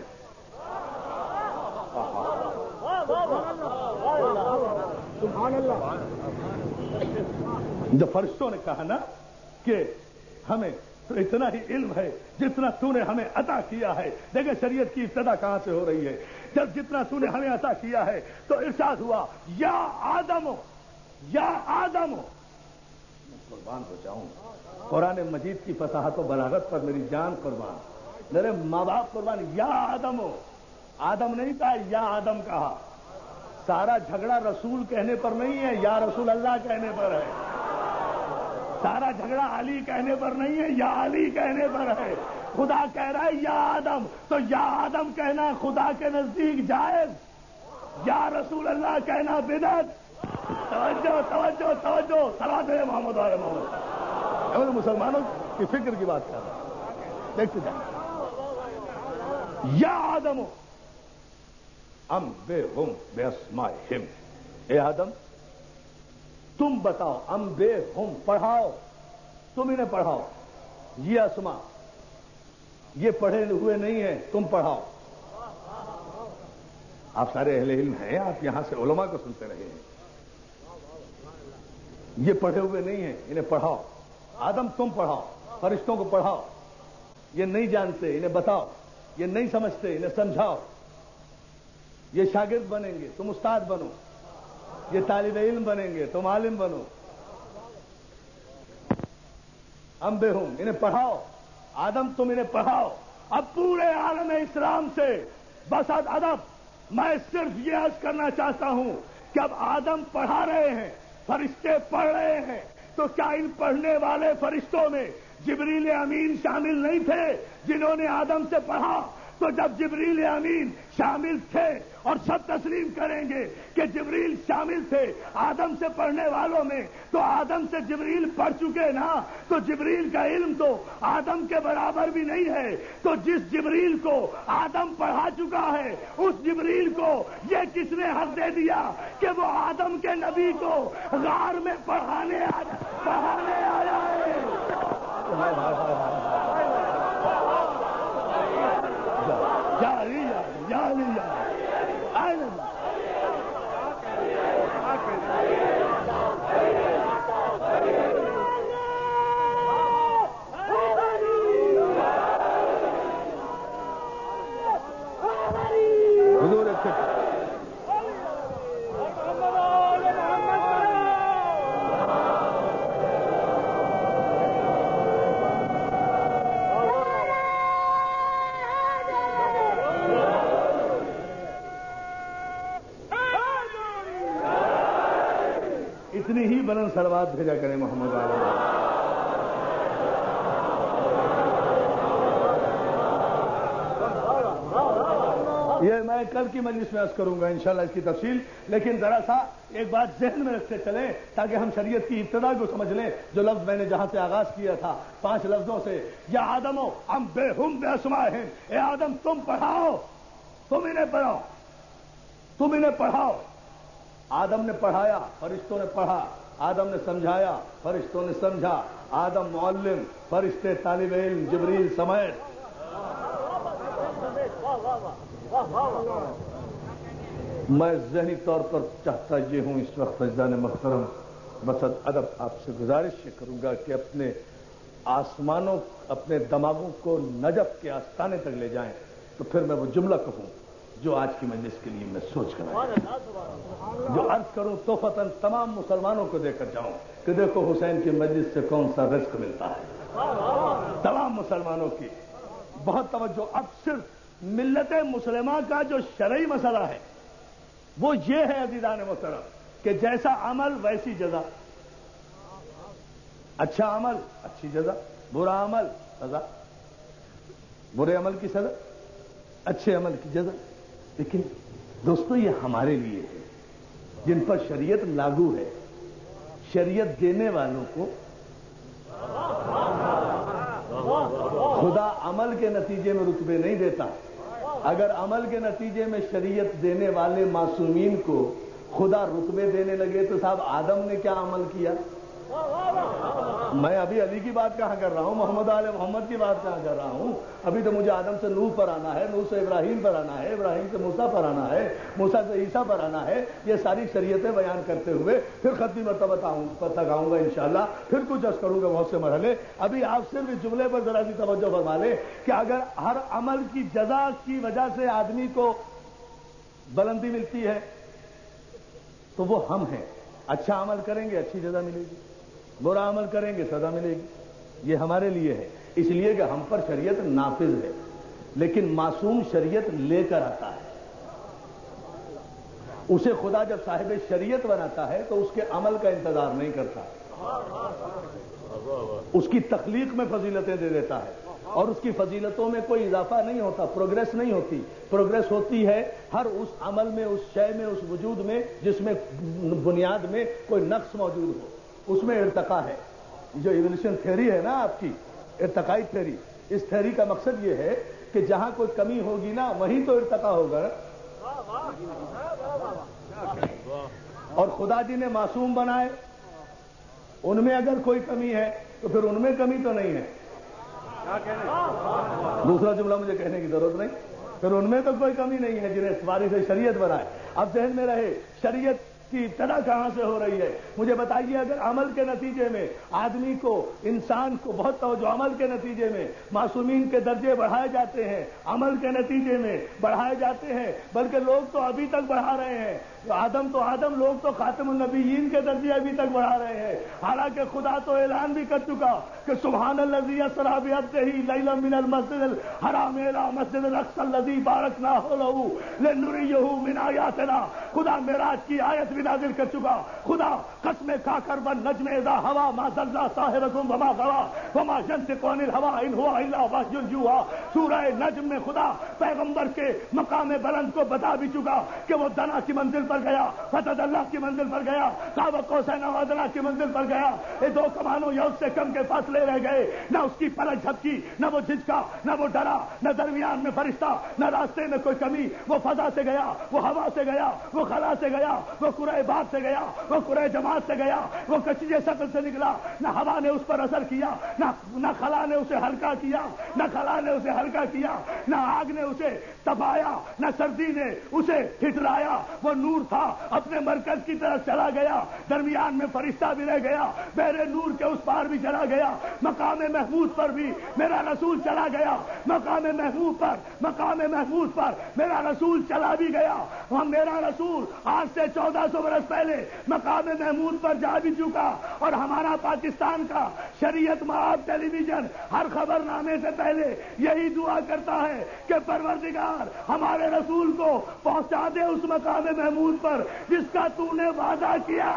سبحان اللہ. جب فرشتوں نے کہا نا کہ ہمیں تو اتنا ہی علم ہے جتنا تو نے ہمیں عطا کیا ہے. دیکھیں شریعت کی ابتدا کہاں سے ہو رہی ہے. جب جتنا تو نے ہمیں عطا کیا ہے تو ارشاد ہوا یا آدم یا آدم. قربان ہو جاؤں قرآن مجید کی فصاحت و بلاغت پر میری جان قربان، میرے ماں باپ قربان. یا آدم آدم نہیں کہا، یا آدم کہا. سارا جھگڑا رسول کہنے پر نہیں ہے، یا رسول اللہ کہنے پر ہے. سارا جھگڑا علی کہنے پر نہیں ہے، یا علی کہنے پر ہے. خدا کہہ رہا ہے یا آدم، تو یا آدم کہنا خدا کے نزدیک جائز، یا رسول اللہ کہنا بدعت. توجہ توجہ توجہ. صلوات ہے محمد علیہ محمد. میں مسلمانوں کی فکر کی بات کر رہا ہوں، دیکھتے جائیں. یا آدم انبئہم باسمائہم. اے آدم تم بتاؤ، انبئہم پڑھاؤ، تم انہیں پڑھاؤ. یہ اسما یہ پڑھے ہوئے نہیں ہیں، تم پڑھاؤ. آپ سارے اہل علم ہیں، آپ یہاں سے علماء کو سنتے رہے ہیں. یہ پڑھے ہوئے نہیں ہیں، انہیں پڑھاؤ. آدم تم پڑھاؤ، فرشتوں کو پڑھاؤ. یہ نہیں جانتے، انہیں بتاؤ. یہ نہیں سمجھتے، انہیں سمجھاؤ. یہ شاگرد بنیں گے، تم استاد بنو. یہ طالب علم بنیں گے، تم عالم بنو. انبئہم انہیں پڑھاؤ. آدم تم انہیں پڑھاؤ. اب پورے عالم اسلام سے بس ادب میں صرف یہ عرض کرنا چاہتا ہوں کہ اب آدم پڑھا رہے ہیں، فرشتے پڑھ رہے ہیں، تو کیا ان پڑھنے والے فرشتوں میں جبریل امین شامل نہیں تھے جنہوں نے آدم سے پڑھا؟ تو جب جبریل امین شامل تھے اور سب تسلیم کریں گے کہ جبریل شامل تھے آدم سے پڑھنے والوں میں، تو آدم سے جبریل پڑھ چکے نا، تو جبریل کا علم تو آدم کے برابر بھی نہیں ہے. تو جس جبریل کو آدم پڑھا چکا ہے اس جبریل کو یہ کس نے حق دے دیا کہ وہ آدم کے نبی کو غار میں پڑھانے آیا پڑھانے آیا ہے؟ اتنی ہی بلند صلوات بھیجا کریں محمد علیہ. یہ میں کل کی مجلس میں عرض کروں گا انشاءاللہ اس کی تفصیل، لیکن ذرا سا ایک بات ذہن میں رکھتے چلیں تاکہ ہم شریعت کی ابتدا کو سمجھ لیں. جو لفظ میں نے جہاں سے آغاز کیا تھا پانچ لفظوں سے، یا آدم ہو ہم بے ہم بے اسمائہم، اے آدم تم پڑھاؤ، تم انہیں پڑھاؤ، تم انہیں پڑھاؤ. آدم نے پڑھایا، فرشتوں نے پڑھا. آدم نے سمجھایا، فرشتوں نے سمجھا. آدم معلم، فرشتے طالب علم، جبریل سمیت. میں ذہنی طور پر چاہتا یہ ہوں اس وقت فیضان محترم بصد ادب آپ سے گزارش یہ کروں گا کہ اپنے آسمانوں، اپنے دماغوں کو نجف کے آستانے تک لے جائیں تو پھر میں وہ جملہ کہوں جو آج کی مجلس کے لیے میں سوچ کر آیا، جو عرض کروں تو فتن تمام مسلمانوں کو دے کر جاؤں کہ دیکھو حسین کی مجلس سے کون سا رزق ملتا ہے. تمام مسلمانوں کی بہت توجہ. اب صرف ملت مسلمہ کا جو شرعی مسئلہ ہے وہ یہ ہے عزیزان محترم کہ جیسا عمل ویسی جزا. اچھا عمل اچھی جزا، برا عمل سزا، برے عمل کی سزا، اچھے عمل کی جزا. لیکن دوستو یہ ہمارے لیے ہے جن پر شریعت لاگو ہے. شریعت دینے والوں کو خدا عمل کے نتیجے میں رتبے نہیں دیتا. اگر عمل کے نتیجے میں شریعت دینے والے معصومین کو خدا رتبے دینے لگے تو صاحب آدم نے کیا عمل کیا؟ میں ابھی علی کی بات کہاں کر رہا ہوں، محمد آل محمد کی بات کہاں کر رہا ہوں. ابھی تو مجھے آدم سے نوح پر آنا ہے، نوح سے ابراہیم پر آنا ہے، ابراہیم سے موسیٰ پر آنا ہے، موسیٰ سے عیسیٰ پر آنا ہے. یہ ساری شریعتیں بیان کرتے ہوئے پھر ختمی مرتبہ تک آؤں گا انشاءاللہ. پھر کچھ عرض کروں گا بہت سے مرحلے. ابھی آپ صرف اس جملے پر ذرا سی توجہ فرما لیں کہ اگر ہر عمل کی جزا کی وجہ سے آدمی کو بلندی ملتی ہے تو وہ ہم ہیں. اچھا عمل کریں گے اچھی جزا ملے گی، برا عمل کریں گے سزا ملے گی. یہ ہمارے لیے ہے اس لیے کہ ہم پر شریعت نافذ ہے. لیکن معصوم شریعت لے کر آتا ہے. اسے خدا جب صاحب شریعت بناتا ہے تو اس کے عمل کا انتظار نہیں کرتا، اس کی تخلیق میں فضیلتیں دے دیتا ہے اور اس کی فضیلتوں میں کوئی اضافہ نہیں ہوتا، پروگریس نہیں ہوتی. پروگریس ہوتی ہے ہر اس عمل میں، اس شے میں، اس وجود میں جس میں بنیاد میں کوئی نقص موجود ہو، اس میں ارتقا ہے. جو ایولیوشن تھیوری ہے نا آپ کی، ارتقائی تھیوری، اس تھیوری کا مقصد یہ ہے کہ جہاں کوئی کمی ہوگی نا وہیں تو ارتقا ہوگا. اور خدا جی نے معصوم بنائے، ان میں اگر کوئی کمی ہے تو پھر ان میں کمی تو نہیں ہے. دوسرا جملہ مجھے کہنے کی ضرورت نہیں، پھر ان میں تو کوئی کمی نہیں ہے جنہیں سواری سے شریعت بنائے. اب ذہن میں رہے شریعت کی ابتدا کہاں سے ہو رہی ہے. مجھے بتائیے اگر عمل کے نتیجے میں آدمی کو، انسان کو بہت توجہ، عمل کے نتیجے میں معصومین کے درجے بڑھائے جاتے ہیں، عمل کے نتیجے میں بڑھائے جاتے ہیں، بلکہ لوگ تو ابھی تک بڑھا رہے ہیں. آدم تو آدم لوگ تو خاتم النبیین کے درجے ابھی تک بڑھا رہے ہیں. حالانکہ خدا تو اعلان بھی کر چکا کہ سبحان الذی اسری بعبدہ لیلا من المسجد الحرام الی المسجد الاقصی الذی بارکنا حولہ لنریہ من آیاتنا. خدا معراج کی آیت بھی نازل کر چکا. خدا قسم کھا کر والنجم اذا ہوا ما ضل صاحبکم وما غوا وما ینطق عن الہوی ان هو الا وحی یوحی. سورہ نجم میں خدا پیغمبر کے مقام بلند کو بتا بھی چکا کہ وہ دنا کی منزل پر گیا، فتح اللہ کی منزل پر گیا، قاب قوسین و ادنیٰ کی منزل پر گیا. یہ دو کمانوں یا اس سے کم کے فاصلے رہ گئے. نہ اس کی پلک جھپکی، نہ وہ جھجکا، نہ وہ ڈرا، نہ درمیان میں فرشتہ، نہ راستے میں کوئی کمی. وہ فضا سے گیا، وہ ہوا سے گیا، وہ خلا سے گیا، وہ قرۂ باب سے گیا، وہ قرۂ جماعت سے گیا، وہ کچے شکل سے نکلا. نہ ہوا نے اس پر اثر کیا، نہ نہ خلا نے اسے ہلکا کیا، نہ خلا نے اسے ہلکا کیا، نہ آگ نے اسے تپایا، نہ سردی نے اسے ہٹلایا. وہ نور تھا اپنے مرکز کی طرف چلا گیا، درمیان میں فرشتہ بھی رہ گیا، بحر نور کے اس پار بھی چلا گیا. مقام محمود پر بھی میرا رسول چلا گیا، مقام محمود پر مقام محمود پر میرا رسول چلا بھی گیا. وہاں میرا رسول آج سے چودہ سو برس پہلے مقام محمود پر جا بھی چکا. اور ہمارا پاکستان کا شریعت مآب ٹیلی ویژن ہر خبر نامے سے پہلے یہی دعا کرتا ہے کہ پروردگار ہمارے رسول کو پہنچا دے اس مقام محمود پر جس کا تو نے وعدہ کیا.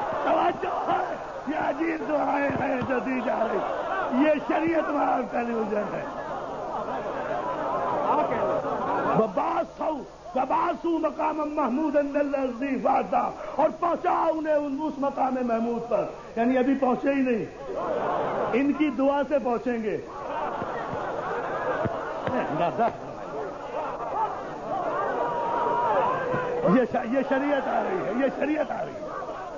توجہ ہے، یہ عجیب دعائیں ہیں جو دی جا رہی. یہ شریعت مآب ٹیلی ویژن ہے. وبعثوا وبعثوا مقام محمود الذی وعدہ، اور پہنچا انہیں اس مقام محمود پر، یعنی ابھی پہنچے ہی نہیں، ان کی دعا سے پہنچیں گے۔ یہ شریعت آ رہی ہے، یہ شریعت آ رہی ہے۔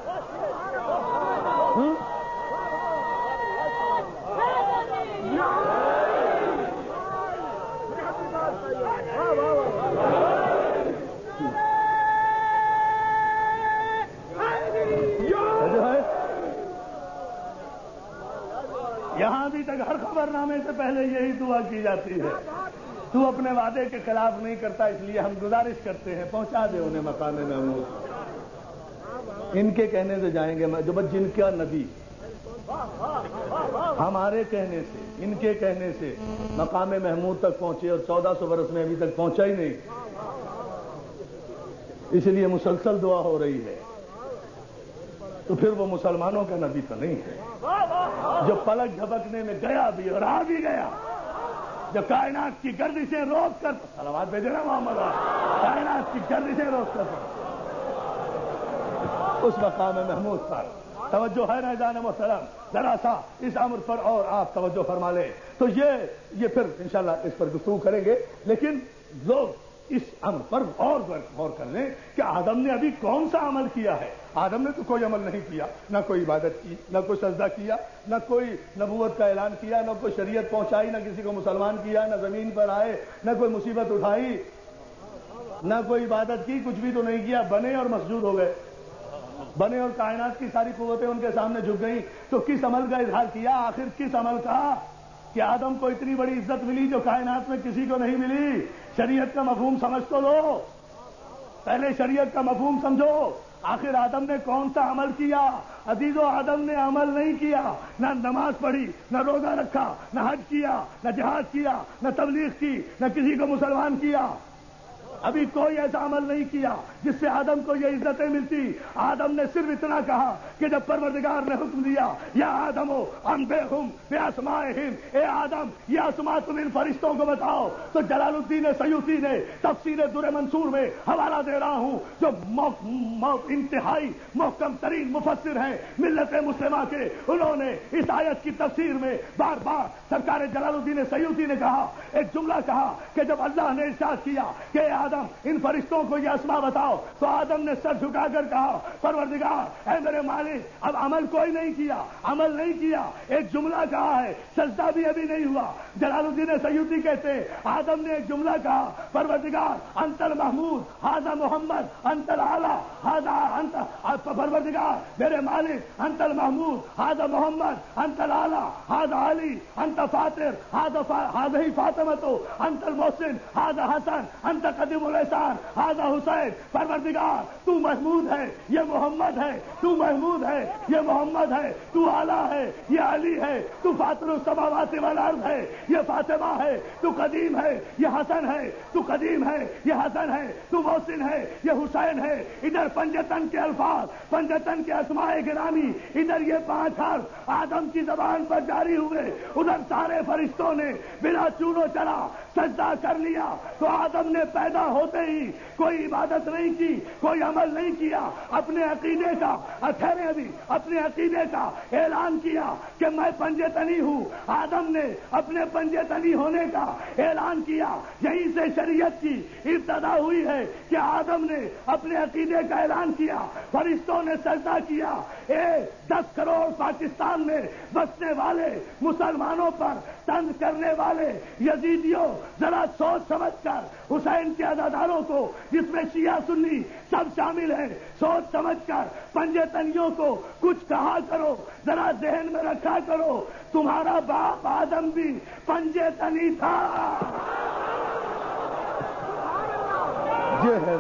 یہاں بھی تک ہر خبر نامے سے پہلے یہی دعا کی جاتی ہے، تو اپنے وعدے کے خلاف نہیں کرتا، اس لیے ہم گزارش کرتے ہیں پہنچا دے انہیں مقام محمود۔ ان کے کہنے سے جائیں گے، جو بس جن کا نبی ہمارے کہنے سے، ان کے کہنے سے مقام محمود تک پہنچے، اور چودہ سو برس میں ابھی تک پہنچا ہی نہیں، اس لیے مسلسل دعا ہو رہی ہے۔ تو پھر وہ مسلمانوں کا نبی تو نہیں ہے، جو پلک جھپکنے میں گیا بھی اور آ بھی گیا، جو کائنات کی گردشیں روک کر، صلوات بھیجے نا محمد، کائنات کی گردشیں روک کر اس مقام محمود پر توجہ ہے نا جان محترم؟ ذرا سا اس امر پر اور آپ توجہ فرما لیں تو یہ یہ پھر انشاءاللہ اس پر گفتگو کریں گے، لیکن لوگ اس امر پر اور غور کر لیں کہ آدم نے ابھی کون سا عمل کیا ہے۔ آدم نے تو کوئی عمل نہیں کیا، نہ کوئی عبادت کی، نہ کوئی سجدہ کیا، نہ کوئی نبوت کا اعلان کیا، نہ کوئی شریعت پہنچائی، نہ کسی کو مسلمان کیا، نہ زمین پر آئے، نہ کوئی مصیبت اٹھائی، نہ کوئی عبادت کی، کچھ بھی تو نہیں کیا، بنے اور مسجود ہو گئے، بنے اور کائنات کی ساری قوتیں ان کے سامنے جھک گئیں۔ تو کس عمل کا اظہار کیا؟ آخر کس عمل کا کہ آدم کو اتنی بڑی عزت ملی جو کائنات میں کسی کو نہیں ملی؟ شریعت کا مفہوم سمجھ تو لو، پہلے شریعت کا مفہوم سمجھو۔ آخر آدم نے کون سا عمل کیا؟ عزیزو، آدم نے عمل نہیں کیا، نہ نماز پڑھی، نہ روزہ رکھا، نہ حج کیا، نہ جہاد کیا، نہ تبلیغ کی، نہ کسی کو مسلمان کیا، ابھی کوئی ایسا عمل نہیں کیا جس سے آدم کو یہ عزتیں ملتی۔ آدم نے صرف اتنا کہا کہ جب پروردگار نے حکم دیا یا آدم ہو ہم بے ہم بے اسمائہم، اے آدم یہ اسماء تم ان فرشتوں کو بتاؤ، تو جلال الدین سیوطی نے تفسیر در منصور میں حوالہ دے رہا ہوں، جو انتہائی محکم ترین مفسر ہیں ملت مسلمہ کے، انہوں نے اس آیت کی تفسیر میں بار بار سرکار جلال الدین سیوطی نے کہا، ایک جملہ کہا کہ جب اللہ نے ارشاد کیا کہ آدم ان فرشتوں کو یہ اسماء بتاؤ، تو آدم نے سر جھکا کر کہا پروردگار اے میرے مالک، اب عمل کوئی نہیں کیا، عمل نہیں کیا، ایک جملہ کہا ہے، سجدہ بھی ابھی نہیں ہوا۔ جلال الدین سیوطی کہتے ہیں آدم نے ایک جملہ کہا، پروردگار انت المحمود ھذا محمد انت الاعلی ھذا انت، پروردگار میرے مالک انت المحمود ھذا محمد انت الاعلی ھذا علی انت فاطر ھذا فاطمۃ انت المحسن ھذا حسن انت قدیم الاحسان ھذا حسین۔ پروردگار تو محمود ہے، یہ محمد ہے، تو محمود ہے، یہ محمد ہے، تو اعلیٰ ہے، یہ علی ہے، تو فاطر السماوات والارض ہے، یہ فاطمہ ہے، تو قدیم ہے، یہ حسن ہے، تو قدیم ہے، یہ حسن ہے، تو محسن ہے، یہ حسین ہے۔ ادھر پنجتن کے الفاظ، پنجتن کے اسماء گرامی، ادھر یہ پانچ حرف آدم کی زبان پر جاری ہوئے، ادھر سارے فرشتوں نے بلا چونو چلا سجدہ کر لیا۔ تو آدم نے پیدا ہوتے ہی کوئی عبادت نہیں کی، کوئی عمل نہیں کیا، اپنے عقیدے کا ٹھہرے ابھی اپنے عقیدے کا اعلان کیا کہ میں پنجے تنی ہوں۔ آدم نے اپنے پنجے تنی ہونے کا اعلان کیا، یہیں سے شریعت کی ابتدا ہوئی ہے کہ آدم نے اپنے عقیدے کا اعلان کیا، فرشتوں نے سجدہ کیا۔ اے دس کروڑ پاکستان میں بسنے والے مسلمانوں پر طنز کرنے والے یزیدیوں، ذرا سوچ سمجھ کر حسین کے عزاداروں کو، جس میں شیعہ سنی سب شامل ہیں، سوچ سمجھ کر پنجے تنیوں کو کچھ کہا کرو، ذرا ذہن میں رکھا کرو تمہارا باپ آدم بھی پنجے تنی تھا۔ یہ ہے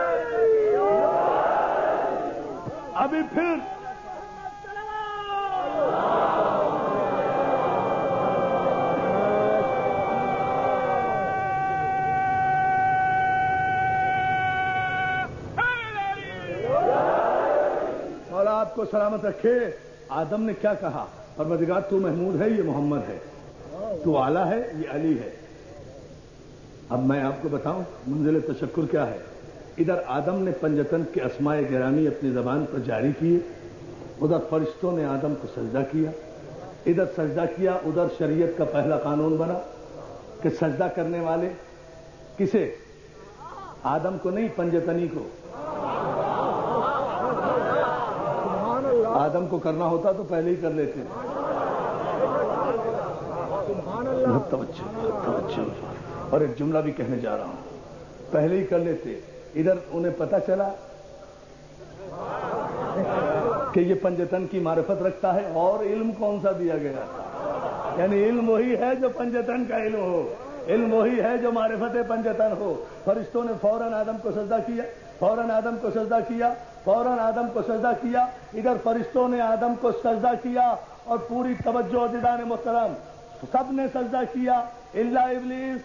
ابھی پھر اللہ آپ کو سلامت رکھے، آدم نے کیا کہا؟ پروردگار تو محمود ہے، یہ محمد ہے، تو اعلیٰ ہے، یہ علی ہے۔ اب میں آپ کو بتاؤں منزل تشکر کیا ہے۔ ادھر آدم نے پنجتن کے اسماء گرامی اپنی زبان پر جاری کیے، ادھر فرشتوں نے آدم کو سجدہ کیا، ادھر سجدہ کیا، ادھر شریعت کا پہلا قانون بنا کہ سجدہ کرنے والے کسے؟ آدم کو نہیں، پنجتنی کو۔ آدم کو کرنا ہوتا تو پہلے ہی کر لیتے۔ توجہ توجہ اور ایک جملہ بھی کہنے جا رہا ہوں، پہلے ہی کر لیتے۔ ادھر انہیں پتہ چلا کہ یہ پنجتن کی معرفت رکھتا ہے، اور علم کون سا دیا گیا؟ یعنی علم وہی ہے جو پنجتن کا علم ہو، علم وہی ہے جو معرفت پنجتن ہو۔ فرشتوں نے فوراً آدم کو سجدہ کیا، فوراً آدم کو سجدہ کیا، فوراً آدم کو سجدہ کیا۔ ادھر فرشتوں نے آدم کو سجدہ کیا اور پوری توجہ عزیزان محترم، سب نے سجدہ کیا الا ابلیس،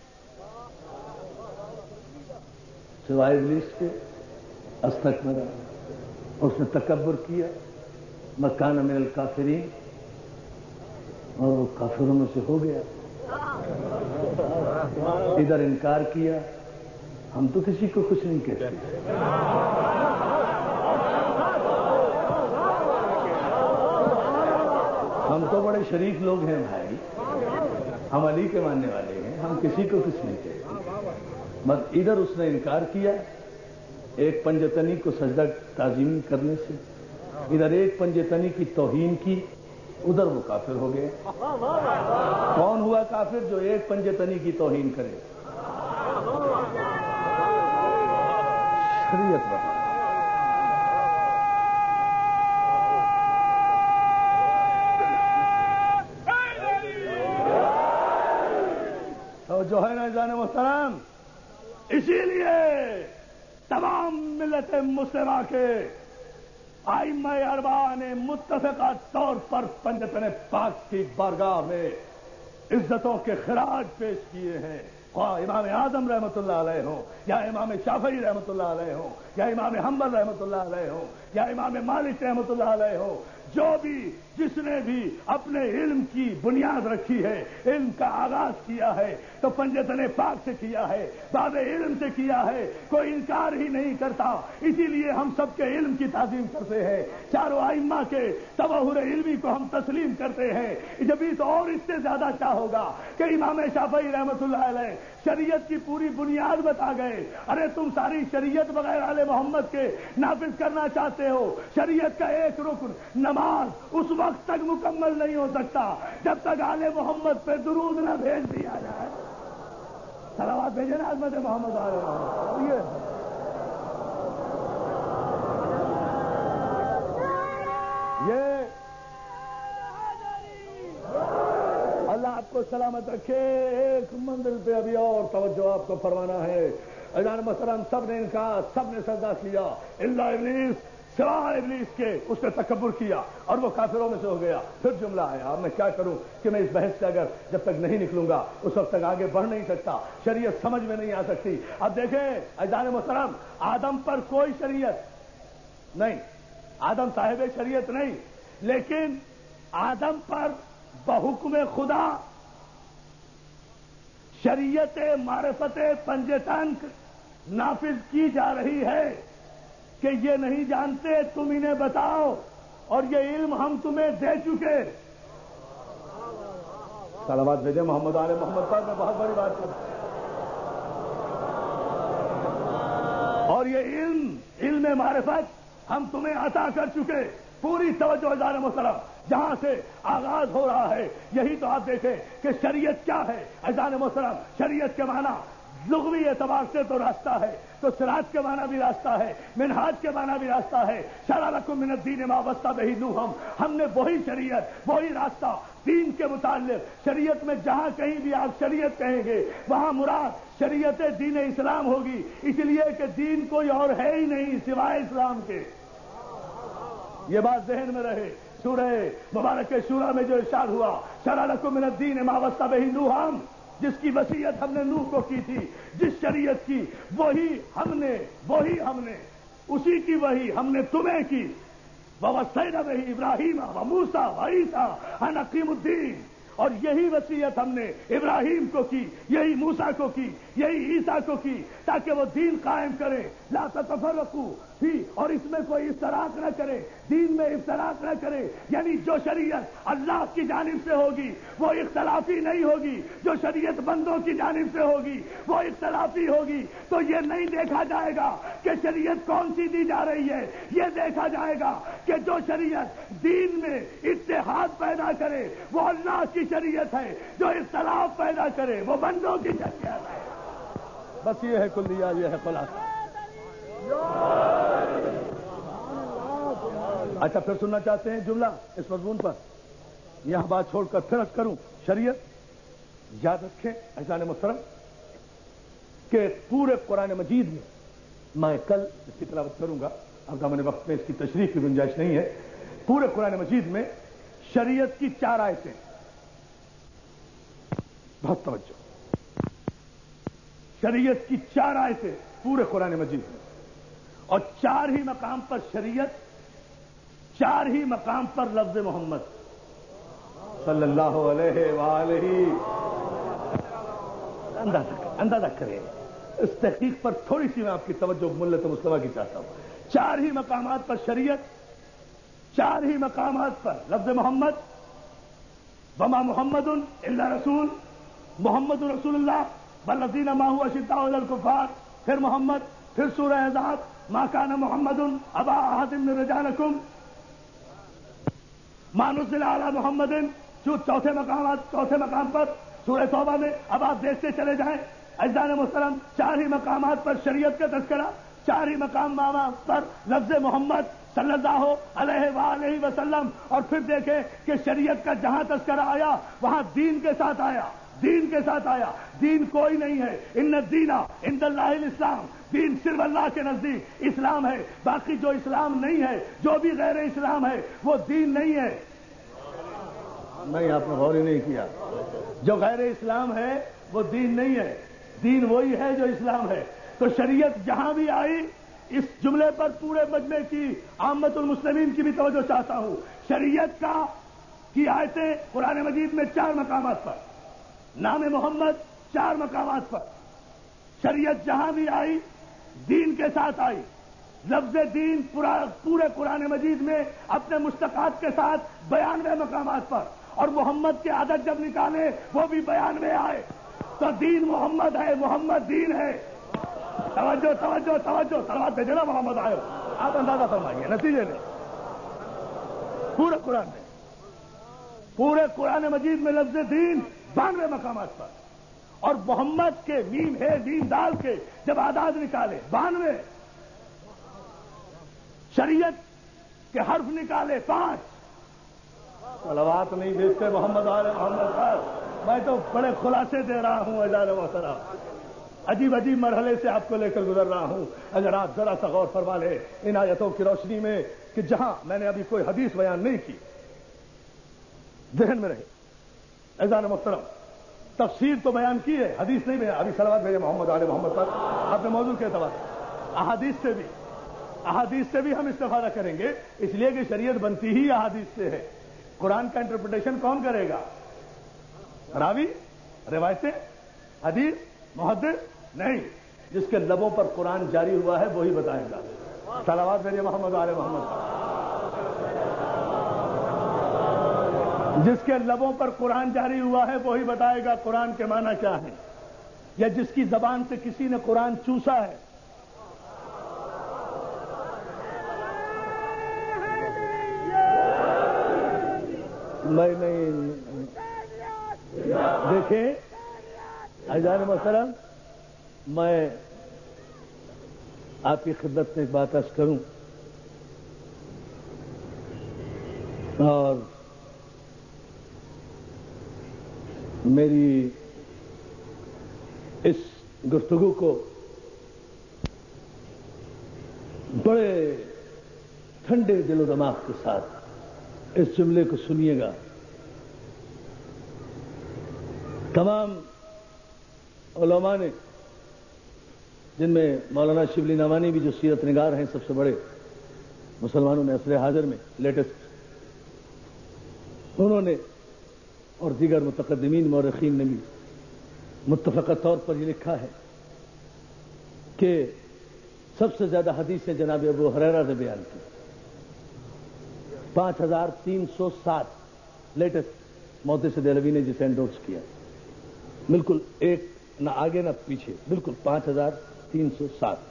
سوائے ابلیس کے استکبر، اس نے تکبر کیا، مکان من الکافرین، اور وہ کافروں میں سے ہو گیا۔ ادھر انکار کیا، ہم تو کسی کو کچھ نہیں کہتے، ہم تو بڑے شریف لوگ ہیں بھائی، ہم علی کے ماننے والے ہیں، ہم کسی کو کچھ نہیں کہتے۔ بس ادھر اس نے انکار کیا ایک پنجتنی کو سجدہ تعظیم کرنے سے، ادھر ایک پنجتنی کی توہین کی، ادھر وہ کافر ہو گئے۔ کون ہوا کافر؟ جو ایک پنجتنی کی توہین کرے۔ شریعت بتا تو جو ہے نا جان محترم، اسی لیے تمام ملت مسلمہ کے ائمہ اربعہ نے متفقہ طور پر پنجتن پاک کی بارگاہ میں عزتوں کے خراج پیش کیے ہیں، خواہ امام اعظم رحمۃ اللہ علیہ ہوں، یا امام شافعی رحمۃ اللہ علیہ ہوں، یا امام حنبل رحمۃ اللہ علیہ ہوں، یا امام مالک رحمۃ اللہ علیہ ہوں۔ جو بھی جس نے بھی اپنے علم کی بنیاد رکھی ہے، علم کا آغاز کیا ہے تو پنجتن پاک سے کیا ہے، باب علم سے کیا ہے، کوئی انکار ہی نہیں کرتا۔ اسی لیے ہم سب کے علم کی تعظیم کرتے ہیں، چاروں ائمہ کے تبحر علمی کو ہم تسلیم کرتے ہیں۔ جبھی تو اور اس سے زیادہ کیا ہوگا کہ امام شافعی رحمۃ اللہ علیہ شریعت کی پوری بنیاد بتا گئے۔ ارے تم ساری شریعت بغیر آل محمد کے نافذ کرنا چاہتے ہو، شریعت کا ایک رکن نماز اس وقت تک مکمل نہیں ہو سکتا جب تک آل محمد پہ درود نہ بھیج دیا جائے۔ صلوات بھیجے نا عظمت محمد آل محمد۔ یہ اللہ آپ کو سلامت رکھے۔ ایک منزل پہ ابھی اور توجہ آپ کو فرمانا ہے۔ اذان محترم، سب نے انکار، سب نے سجدہ کیا الا ابلیس، سوائے ابلیس کے، اس نے تکبر کیا اور وہ کافروں میں سے ہو گیا۔ پھر جملہ آیا، اب میں کیا کروں کہ میں اس بحث سے اگر جب تک نہیں نکلوں گا اس وقت تک آگے بڑھ نہیں سکتا، شریعت سمجھ میں نہیں آ سکتی۔ اب دیکھیں اذان محترم، آدم پر کوئی شریعت نہیں، آدم صاحب شریعت نہیں، لیکن آدم پر بحکم خدا شریعت معرفت پنجتن نافذ کی جا رہی ہے کہ یہ نہیں جانتے، تم انہیں بتاؤ، اور یہ علم ہم تمہیں دے چکے۔ صلوات بھیجے محمد آل محمد پر، میں بہت بڑی بات کرتا ہوں۔ اور یہ علم علم معرفت ہم تمہیں عطا کر چکے۔ پوری توجہ اذان محترم، جہاں سے آغاز ہو رہا ہے یہی تو آپ دیکھیں کہ شریعت کیا ہے۔ اذان محترم، شریعت کے معنی لغوی اعتبار سے تو راستہ ہے، تو صراط کے معنی بھی راستہ ہے، منہاج کے معنی بھی راستہ ہے۔ شرع لکم من الدین ما وصی بہ نوح، ہم نے وہی شریعت، وہی راستہ دین کے متعلق۔ شریعت میں جہاں کہیں بھی آپ شریعت کہیں گے وہاں مراد شریعت دین اسلام ہوگی، اس لیے کہ دین کوئی اور ہے ہی نہیں سوائے اسلام کے۔ یہ بات ذہن میں رہے۔ سورہ مبارک شورى میں جو ارشاد ہوا، شرع لکم من الدین ما وصی بہ نوح، جس کی وصیت ہم نے نوح کو کی تھی، جس شریعت کی، وہی ہم نے وہی ہم نے اسی کی وہی ہم نے تمہیں کی۔ ووصینا بہ ابراہیم و موسیٰ و عیسیٰ ان اقیموا الدین، اور یہی وصیت ہم نے ابراہیم کو کی، یہی موسیٰ کو کی، یہی عیسیٰ کو کی، تاکہ وہ دین قائم کرے، لا تتفرقوا فی، اور اس میں کوئی افتراق نہ کرے، دین میں افتراق نہ کرے، یعنی جو شریعت اللہ کی جانب سے ہوگی وہ اختلافی نہیں ہوگی، جو شریعت بندوں کی جانب سے ہوگی وہ اختلافی ہوگی۔ تو یہ نہیں دیکھا جائے گا کہ شریعت کون سی دی جا رہی ہے، یہ دیکھا جائے گا کہ جو شریعت دین میں اتحاد پیدا کرے وہ اللہ کی شریعت ہے، جو اختلاف پیدا کرے وہ بندوں کی شریعت ہے۔ بس یہ ہے کلیہ، یہ ہے خلاصہ۔ اچھا پھر سننا چاہتے ہیں جملہ اس مضمون پر، یہاں بات چھوڑ کر پھر کروں شریعت۔ یاد رکھیں اذان محترم کہ پورے قرآن مجید میں، میں کل اس کی تلاوت کروں گا، اب دامن وقت میں اس کی تشریح کی گنجائش نہیں ہے، پورے قرآن مجید میں شریعت کی چار آیتیں، بہت توجہ، شریعت کی چار آیتیں پورے قرآن مجید میں، اور چار ہی مقام پر شریعت، چار ہی مقام پر لفظ محمد صلی اللہ علیہ وآلہ۔ اندازہ اندازہ کریں، اس تحقیق پر تھوڑی سی میں آپ کی توجہ ملت مسلمہ کی چاہتا ہوں۔ چار ہی مقامات پر شریعت، چار ہی مقامات پر لفظ محمد، وما محمد الا رسول، محمد رسول اللہ والذین معہ اشداء علی الکفار، پھر محمد، پھر سورہ احزاب ما کان محمد ابا احد من رجالکم ما نزل علی محمد، جو چوتھے مقامات، چوتھے مقام پر سورہ توبہ میں، اب آپ دیکھتے چلے جائیں اعزان محترم، چار ہی مقامات پر شریعت کا تذکرہ، چار ہی مقام پر لفظ محمد صلی اللہ علیہ وآلہ وسلم، اور پھر دیکھیں کہ شریعت کا جہاں تذکرہ آیا وہاں دین کے ساتھ آیا، دین کے ساتھ آیا۔ دین کوئی نہیں ہے، ان الدین عند اللہ الاسلام، دین صرف اللہ کے نزدیک اسلام ہے، باقی جو اسلام نہیں ہے، جو بھی غیر اسلام ہے وہ دین نہیں ہے۔ نہیں، آپ نے غور ہی نہیں کیا، جو غیر اسلام ہے وہ دین نہیں ہے، دین وہی ہے جو اسلام ہے۔ تو شریعت جہاں بھی آئی، اس جملے پر پورے مجمع کی عامت المسلمین کی بھی توجہ چاہتا ہوں، شریعت کا کی آیتیں قرآن مجید میں چار مقامات پر، نام محمد چار مقامات پر، شریعت جہاں بھی آئی دین کے ساتھ آئی، لفظ دین پورے قرآن مجید میں اپنے مشتقات کے ساتھ بیانوے مقامات پر، اور محمد کے عدد جب نکالے وہ بھی بیانوے آئے، تو دین محمد ہے، محمد دین ہے۔ توجہ توجہ توجہ، سلوات بھیجے نا محمد آئے، آپ اندازہ فرمائیے نتیجے میں پورے قرآن میں، پورے قرآن مجید میں لفظ دین بانوے مقامات پر، اور محمد کے میم ہے میم ڈال کے جب اعداد نکالے بانوے، شریعت کے حرف نکالے پانچ، صلوات نہیں بھیجتے محمد آل محمد صاحب، میں تو بڑے خلاصے دے رہا ہوں اعزاز محترم، عجیب عجیب مرحلے سے آپ کو لے کر گزر رہا ہوں، اگر آپ ذرا سا غور فرما لیں ان آیتوں کی روشنی میں کہ جہاں میں نے ابھی کوئی حدیث بیان نہیں کی، ذہن میں رہے اعزاز محترم، تفسیر تو بیان کی ہے، حدیث نہیں بیان، ابھی صلوات بھیجے محمد آل محمد پر اپنے موضوع کے اعتبار سے، احادیث سے بھی احادیث سے بھی ہم استفادہ کریں گے، اس لیے کہ شریعت بنتی ہی احادیث سے ہے۔ قرآن کا انٹرپریٹیشن کون کرے گا؟ راوی، روایتیں، حدیث، محدث نہیں، جس کے لبوں پر قرآن جاری ہوا ہے وہی بتائے گا۔ صلوات بھیجے محمد آل محمد، جس کے لبوں پر قرآن جاری ہوا ہے وہی بتائے گا قرآن کے معنی کیا ہے، یا جس کی زبان سے کسی نے قرآن چوسا ہے۔ میں نہیں دیکھیں اعزان محترم، میں آپ کی خدمت میں ایک بات عرض کروں، اور میری اس گفتگو کو بڑے ٹھنڈے دل و دماغ کے ساتھ اس جملے کو سنیے گا۔ تمام علماء نے، جن میں مولانا شبلی نعمانی بھی جو سیرت نگار ہیں سب سے بڑے، مسلمانوں نے عصر حاضر میں لیٹسٹ انہوں نے اور دیگر متقدمین مورخین نے بھی متفقہ طور پر یہ لکھا ہے کہ سب سے زیادہ حدیثیں جناب ابو ہریرہ نے بیان کی، پانچ ہزار تین سو سات لیٹسٹ محدث دہلوی نے جسے انڈورس کیا، بالکل ایک نہ آگے نہ پیچھے، بالکل پانچ ہزار تین سو سات۔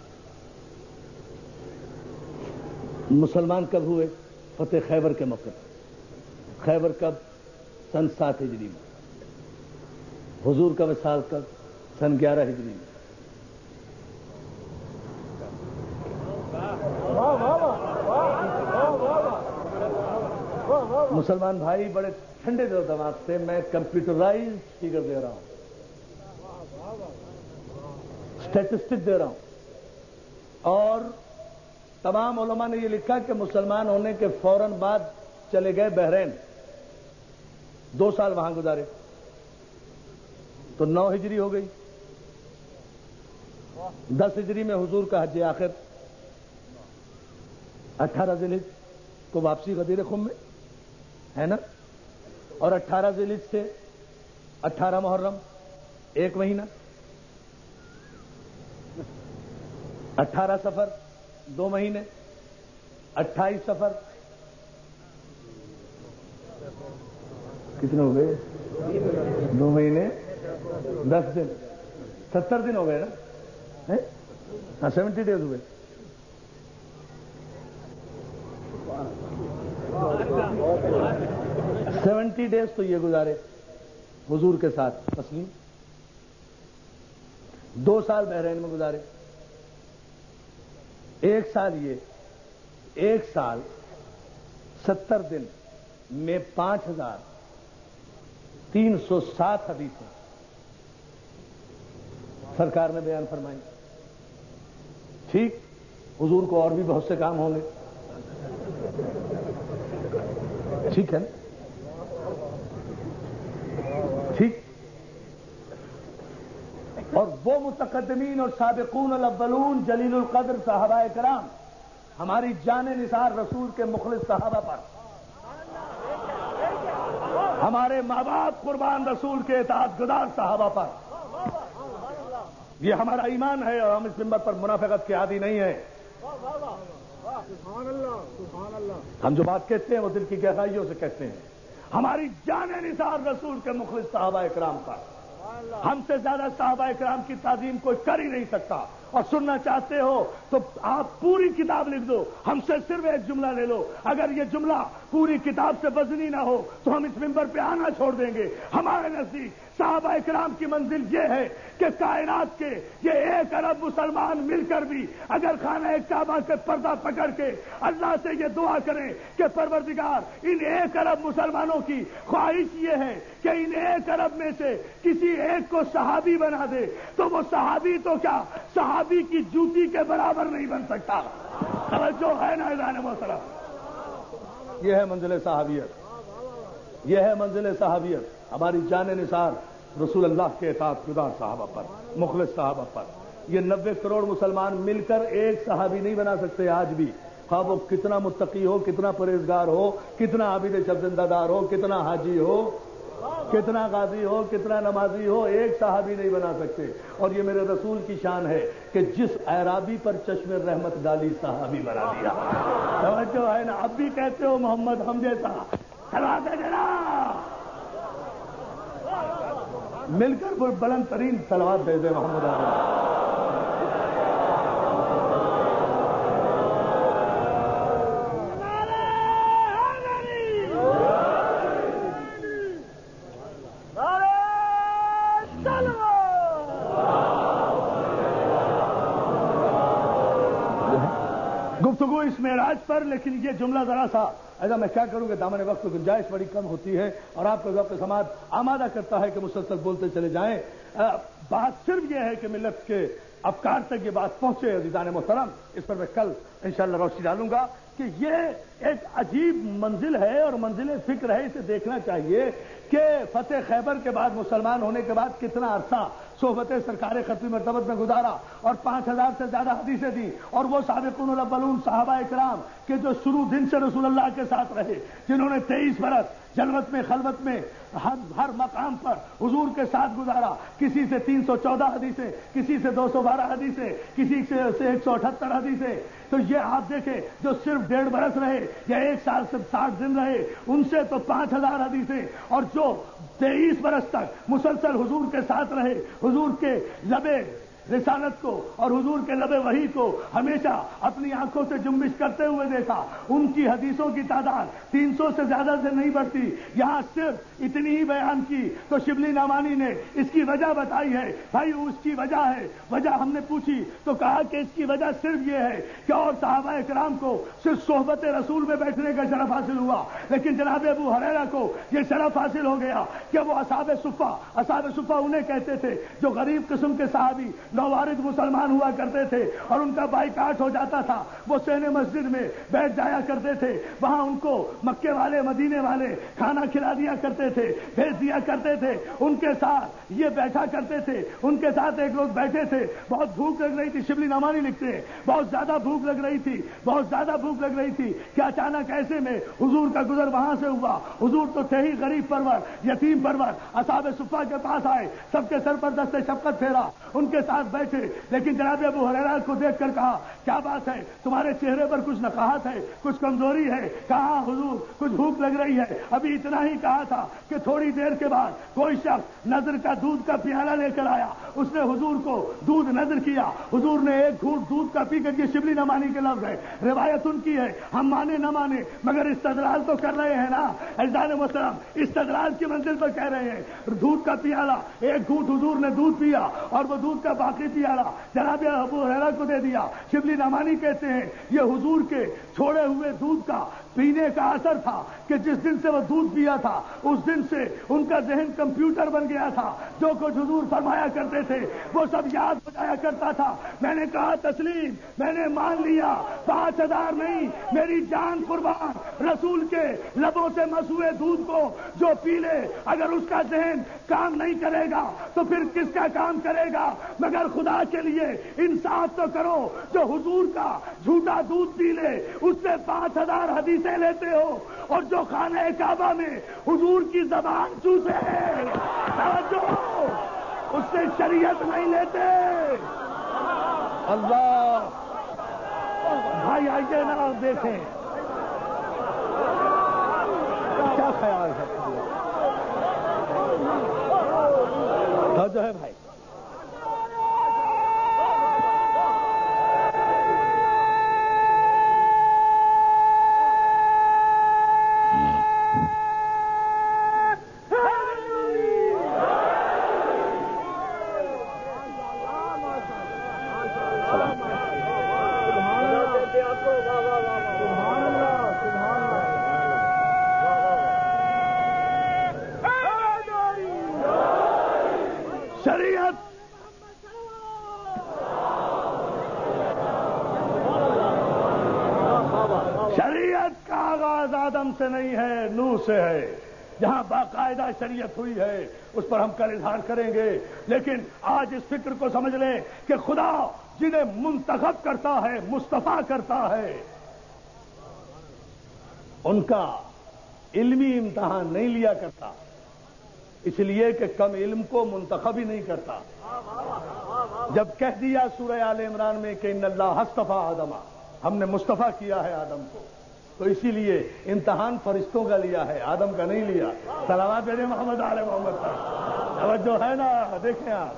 مسلمان کب ہوئے؟ فتح خیبر کے موقع پر۔ خیبر کب؟ سن سات ہجری میں۔ حضور کا وصال کب؟ سن گیارہ ہجری میں۔ مسلمان بھائی بڑے ٹھنڈے دل دماغ سے میں کمپیوٹرائز فگر دے رہا ہوں، اسٹیٹسٹک دے رہا ہوں، اور تمام علماء نے یہ لکھا کہ مسلمان ہونے کے فوراً بعد چلے گئے بحرین، دو سال وہاں گزارے، تو نو ہجری ہو گئی۔ دس ہجری میں حضور کا حج آخر، اٹھارہ ذی الحجہ کو واپسی غدیر خم میں ہے نا، اور اٹھارہ ذی الحجہ سے اٹھارہ محرم ایک مہینہ، اٹھارہ سفر دو مہینے، اٹھائیس سفر کتنے ہو گئے؟ دو مہینے دس دن، ستر دن ہو گئے نا، ہاں سیونٹی ڈیز ہوئے۔ سیونٹی ڈیز تو یہ گزارے حضور کے ساتھ تسلیم، دو سال بحرین میں گزارے، ایک سال یہ، ایک سال ستر دن میں پانچ ہزار تین سو سات حدیثیں سرکار نے بیان فرمائی۔ ٹھیک، حضور کو اور بھی بہت سے کام ہوں گے، ٹھیک ہے نا، ٹھیک۔ اور وہ متقدمین اور سابقون الاولون جلیل القدر صحابہ کرام، ہماری جان نثار رسول کے مخلص صحابہ پر، ہمارے ماں باپ قربان رسول کے اطاعت گزار صحابہ پر، یہ ہمارا ایمان ہے، اور ہم اس منبر پر منافقت کے عادی نہیں ہیں۔ ہم جو بات کہتے ہیں وہ دل کی گہرائیوں سے کہتے ہیں۔ ہماری جان نثار رسول کے مخلص صحابہ کرام پر، ہم سے زیادہ صحابہ کرام کی تعظیم کوئی کر ہی نہیں سکتا۔ اور سننا چاہتے ہو تو آپ پوری کتاب لکھ دو، ہم سے صرف ایک جملہ لے لو، اگر یہ جملہ پوری کتاب سے وزنی نہ ہو تو ہم اس منبر پہ آنا چھوڑ دیں گے۔ ہمارے نزدیک صحابہ کرام کی منزل یہ ہے کہ کائنات کے یہ ایک ارب مسلمان مل کر بھی اگر خانہ کعبہ کے پردہ پکڑ کے اللہ سے یہ دعا کریں کہ پروردگار ان ایک ارب مسلمانوں کی خواہش یہ ہے کہ ان ایک ارب میں سے کسی ایک کو صحابی بنا دے، تو وہ صحابی تو کیا صحابی کی جوتی کے برابر نہیں بن سکتا۔ توجہ ہے نا اذان محترم؟ یہ ہے منزل صحابیت، یہ ہے منزل صحابیت، ہماری جان نثار رسول اللہ کے اطاعت گزار صحابہ پر، مخلص صحابہ پر۔ یہ نبے کروڑ مسلمان مل کر ایک صحابی نہیں بنا سکتے آج بھی، خواہ وہ کتنا متقی ہو، کتنا پرہیزگار ہو، کتنا عابد شب زندہ دار ہو، کتنا حاجی ہو، کتنا غازی ہو، کتنا نمازی ہو، ایک صحابی نہیں بنا سکتے۔ اور یہ میرے رسول کی شان ہے کہ جس اعرابی پر چشم رحمت ڈالی صحابی بنا دیا۔ توجہ ہے نا؟ اب بھی کہتے ہو محمد ہم جیسا، صلوات ہے جناب، مل کر کوئی بلند ترین صلوات دے دے محمد آدم۔ گفتگو اس معراج پر، لیکن یہ جملہ ذرا سا ایسا میں کیا کروں کہ دامن وقت گنجائش بڑی کم ہوتی ہے اور آپ کا ذوق سماعت آمادہ کرتا ہے کہ مسلسل بولتے چلے جائیں۔ بات صرف یہ ہے کہ ملت کے افکار تک یہ بات پہنچے۔ عزیزان محترم، اس پر میں کل انشاءاللہ روشنی ڈالوں گا کہ یہ ایک عجیب منزل ہے اور منزل فکر ہے، اسے دیکھنا چاہیے کہ فتح خیبر کے بعد، مسلمان ہونے کے بعد کتنا عرصہ صحبت سرکار ختم مرتبت میں گزارا اور پانچ ہزار سے زیادہ حدیثیں دی، اور وہ سابقون الاولون صحابہ کرام کہ جو شروع دن سے رسول اللہ کے ساتھ رہے، جنہوں نے تیئیس برس جلوت میں خلوت میں ہر ہر مقام پر حضور کے ساتھ گزارا، کسی سے تین سو چودہ حدیثیں، کسی سے دو سو بارہ حدیثیں، کسی سے ایک سو اٹھہتر حدیثیں، تو یہ آپ دیکھیں جو صرف ڈیڑھ برس رہے یا ایک سال سے ساٹھ دن رہے، ان سے تو پانچ ہزار حدیثیں، اور جو تیئیس برس تک مسلسل حضور کے ساتھ رہے، حضور کے لبے رسالت کو اور حضور کے لبے وحی کو ہمیشہ اپنی آنکھوں سے جنبش کرتے ہوئے دیکھا، ان کی حدیثوں کی تعداد تین سو سے زیادہ سے نہیں بڑھتی، یہاں صرف اتنی ہی بیان کی تو شبلی نعمانی نے اس کی وجہ بتائی ہے۔ بھائی اس کی وجہ ہے، وجہ ہم نے پوچھی تو کہا کہ اس کی وجہ صرف یہ ہے کہ اور صحابہ کرام کو صرف صحبت رسول میں بیٹھنے کا شرف حاصل ہوا، لیکن جناب ابو ہریرہ کو یہ شرف حاصل ہو گیا کہ وہ اصحاب صفہ، اصحاب صفہ انہیں کہتے تھے جو غریب قسم کے صحابی نوارد مسلمان ہوا کرتے تھے اور ان کا بائیکاٹ ہو جاتا تھا، وہ سین مسجد میں بیٹھ جایا کرتے تھے، وہاں ان کو مکے والے مدینے والے کھانا کھلا دیا کرتے تھے، بھیج دیا کرتے تھے، ان کے ساتھ یہ بیٹھا کرتے تھے، ان کے ساتھ ایک لوگ بیٹھے تھے، بہت بھوک لگ رہی تھی، شبلی نعمانی لکھتے ہیں بہت زیادہ بھوک لگ رہی تھی، بہت زیادہ بھوک لگ رہی تھی کہ اچانک ایسے میں حضور کا گزر وہاں سے ہوا، حضور تو تھے ہی غریب پرور، یتیم پرور، اصحاب صفہ کے پاس آئے، سب کے سر پر دست شفقت پھیرا، ان کے ساتھ بیٹھے، لیکن جناب ابو ہریرہ کو دیکھ کر کہا کیا بات ہے، تمہارے چہرے پر کچھ نقاہت ہے، کچھ کمزوری ہے؟ کہا حضور کچھ بھوک لگ رہی ہے، ابھی اتنا ہی کہا تھا کہ تھوڑی دیر کے بعد کوئی شخص نظر کا دودھ کا پیالہ لے کر آیا، اس نے حضور کو دودھ نظر کیا، حضور نے ایک گھونٹ دودھ کا پی کر، یہ شبلی نعمانی کے لفظ ہے، روایت ان کی ہے، ہم مانے نہ مانے مگر استدلال تو کر رہے ہیں نا عزیزان محترم، استدلال کی منزل پر کہہ رہے ہیں، دودھ کا پیالہ ایک گھونٹ حضور نے دودھ پیا اور وہ دودھ کا باقی پیالہ جناب ابو ہریرہ کو دے دیا۔ شبلی نعمانی کہتے ہیں یہ حضور کے چھوڑے ہوئے دودھ کا پینے کا اثر تھا کہ جس دن سے وہ دودھ پیا تھا اس دن سے ان کا ذہن کمپیوٹر بن گیا تھا، جو کچھ حضور فرمایا کرتے تھے وہ سب یاد ہو جایا کرتا تھا۔ میں نے کہا تسلیم، میں نے مان لیا، پانچ ہزار نہیں میری جان قربان، رسول کے لبوں سے مسوئے دودھ کو جو پی لے اگر اس کا ذہن کام نہیں کرے گا تو پھر کس کا کام کرے گا؟ مگر خدا کے لیے انصاف تو کرو، جو حضور کا جھوٹا دودھ پی لے اس سے پانچ ہزار حدیث لیتے ہو، اور جو خانہ کعبہ میں حضور کی زبان چوسے توجہ اس سے شریعت نہیں لیتے۔ اللہ بھائی آئیے نا دیکھیں کیا خیال ہے توجہ ہے بھائی۔ شریعت کا آغاز آدم سے نہیں ہے، نوح سے ہے، جہاں باقاعدہ شریعت ہوئی ہے اس پر ہم کل اظہار کریں گے، لیکن آج اس فکر کو سمجھ لیں کہ خدا جنہیں منتخب کرتا ہے، مصطفیٰ کرتا ہے، ان کا علمی امتحان نہیں لیا کرتا، اس لیے کہ کم علم کو منتخب ہی نہیں کرتا۔ جب کہہ دیا سورہ آل عمران میں کہ ان اللہ اصطفیٰ آدم، ہم نے مصطفیٰ کیا ہے آدم کو، تو اسی لیے امتحان فرشتوں کا لیا ہے، آدم کا نہیں لیا۔ صلوات بھیجیں محمد آل محمد پر، توجہ ہے نا؟ دیکھیں آپ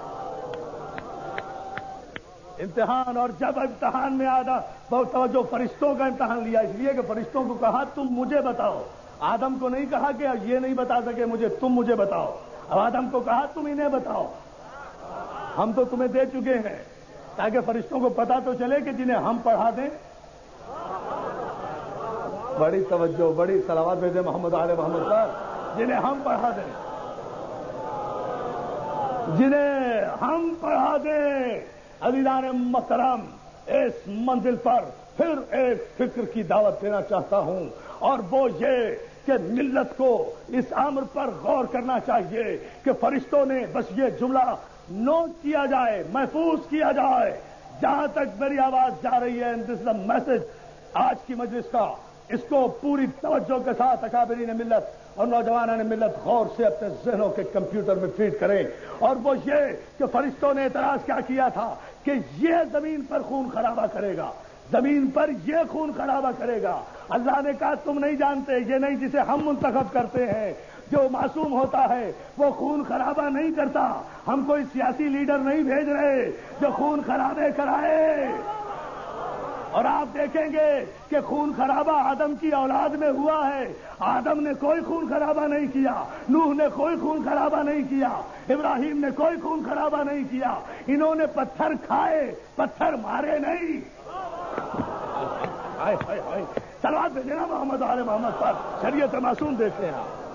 امتحان، اور جب امتحان میں آدم بہت توجہ فرشتوں کا امتحان لیا، اس لیے کہ فرشتوں کو کہا تم مجھے بتاؤ، آدم کو نہیں کہا کہ یہ نہیں بتا سکے مجھے، تم مجھے بتاؤ، اب آدم کو کہا تم انہیں بتاؤ، ہم تو تمہیں دے چکے ہیں، تاکہ فرشتوں کو پتا تو چلے کہ جنہیں ہم پڑھا دیں۔ بڑی توجہ، بڑی صلوات بھیجیں محمد آل محمد پر، جنہیں ہم پڑھا دیں، جنہیں ہم پڑھا دیں۔ عزیزان محترم، اس منزل پر پھر ایک فکر کی دعوت دینا چاہتا ہوں، اور وہ یہ کہ ملت کو اس امر پر غور کرنا چاہیے کہ فرشتوں نے بس یہ جملہ نوٹ کیا جائے، محفوظ کیا جائے. جہاں تک میری آواز جا رہی ہے، دس از دا میسج آج کی مجلس کا. اس کو پوری توجہ کے ساتھ اکابرین ملت اور نوجوانان ملت غور سے اپنے ذہنوں کے کمپیوٹر میں فیڈ کریں. اور وہ یہ کہ فرشتوں نے اعتراض کیا کیا تھا کہ یہ زمین پر خون خرابہ کرے گا، زمین پر یہ خون خرابہ کرے گا. اللہ نے کہا تم نہیں جانتے، یہ نہیں جسے ہم منتخب کرتے ہیں، جو معصوم ہوتا ہے وہ خون خرابہ نہیں کرتا. ہم کوئی سیاسی لیڈر نہیں بھیج رہے جو خون خرابے کرائے. اور آپ دیکھیں گے کہ خون خرابہ آدم کی اولاد میں ہوا ہے. آدم نے کوئی خون خرابہ نہیں کیا، نوح نے کوئی خون خرابہ نہیں کیا، ابراہیم نے کوئی خون خرابہ نہیں کیا. انہوں نے پتھر کھائے، پتھر مارے نہیں. ہائے ہائے ہائے، صلوات بھیجیں نا محمد آل محمد پر. شریعت معصوم دیکھتے ہیں آپ.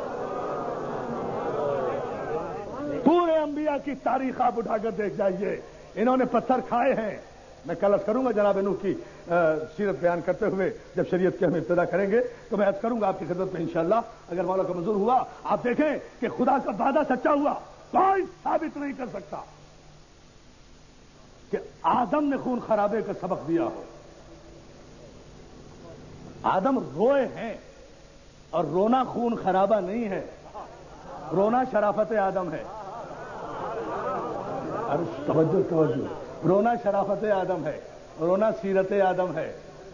پورے انبیاء کی تاریخ آپ اٹھا کر دیکھ جائیے، انہوں نے پتھر کھائے ہیں. میں کل عرض کروں گا جناب نوح کی سیرت بیان کرتے ہوئے، جب شریعت کی ہم ابتدا کریں گے تو میں عرض کروں گا آپ کی خدمت میں انشاءاللہ، اگر مولا کا منظور ہوا. آپ دیکھیں کہ خدا کا وعدہ سچا ہوا. کوئی ثابت نہیں کر سکتا کہ آدم نے خون خرابے کا سبق دیا ہو. آدم روئے ہیں، اور رونا خون خرابہ نہیں ہے، رونا شرافت آدم ہے. توجہ توجہ، رونا شرافت آدم ہے، رونا سیرت آدم ہے.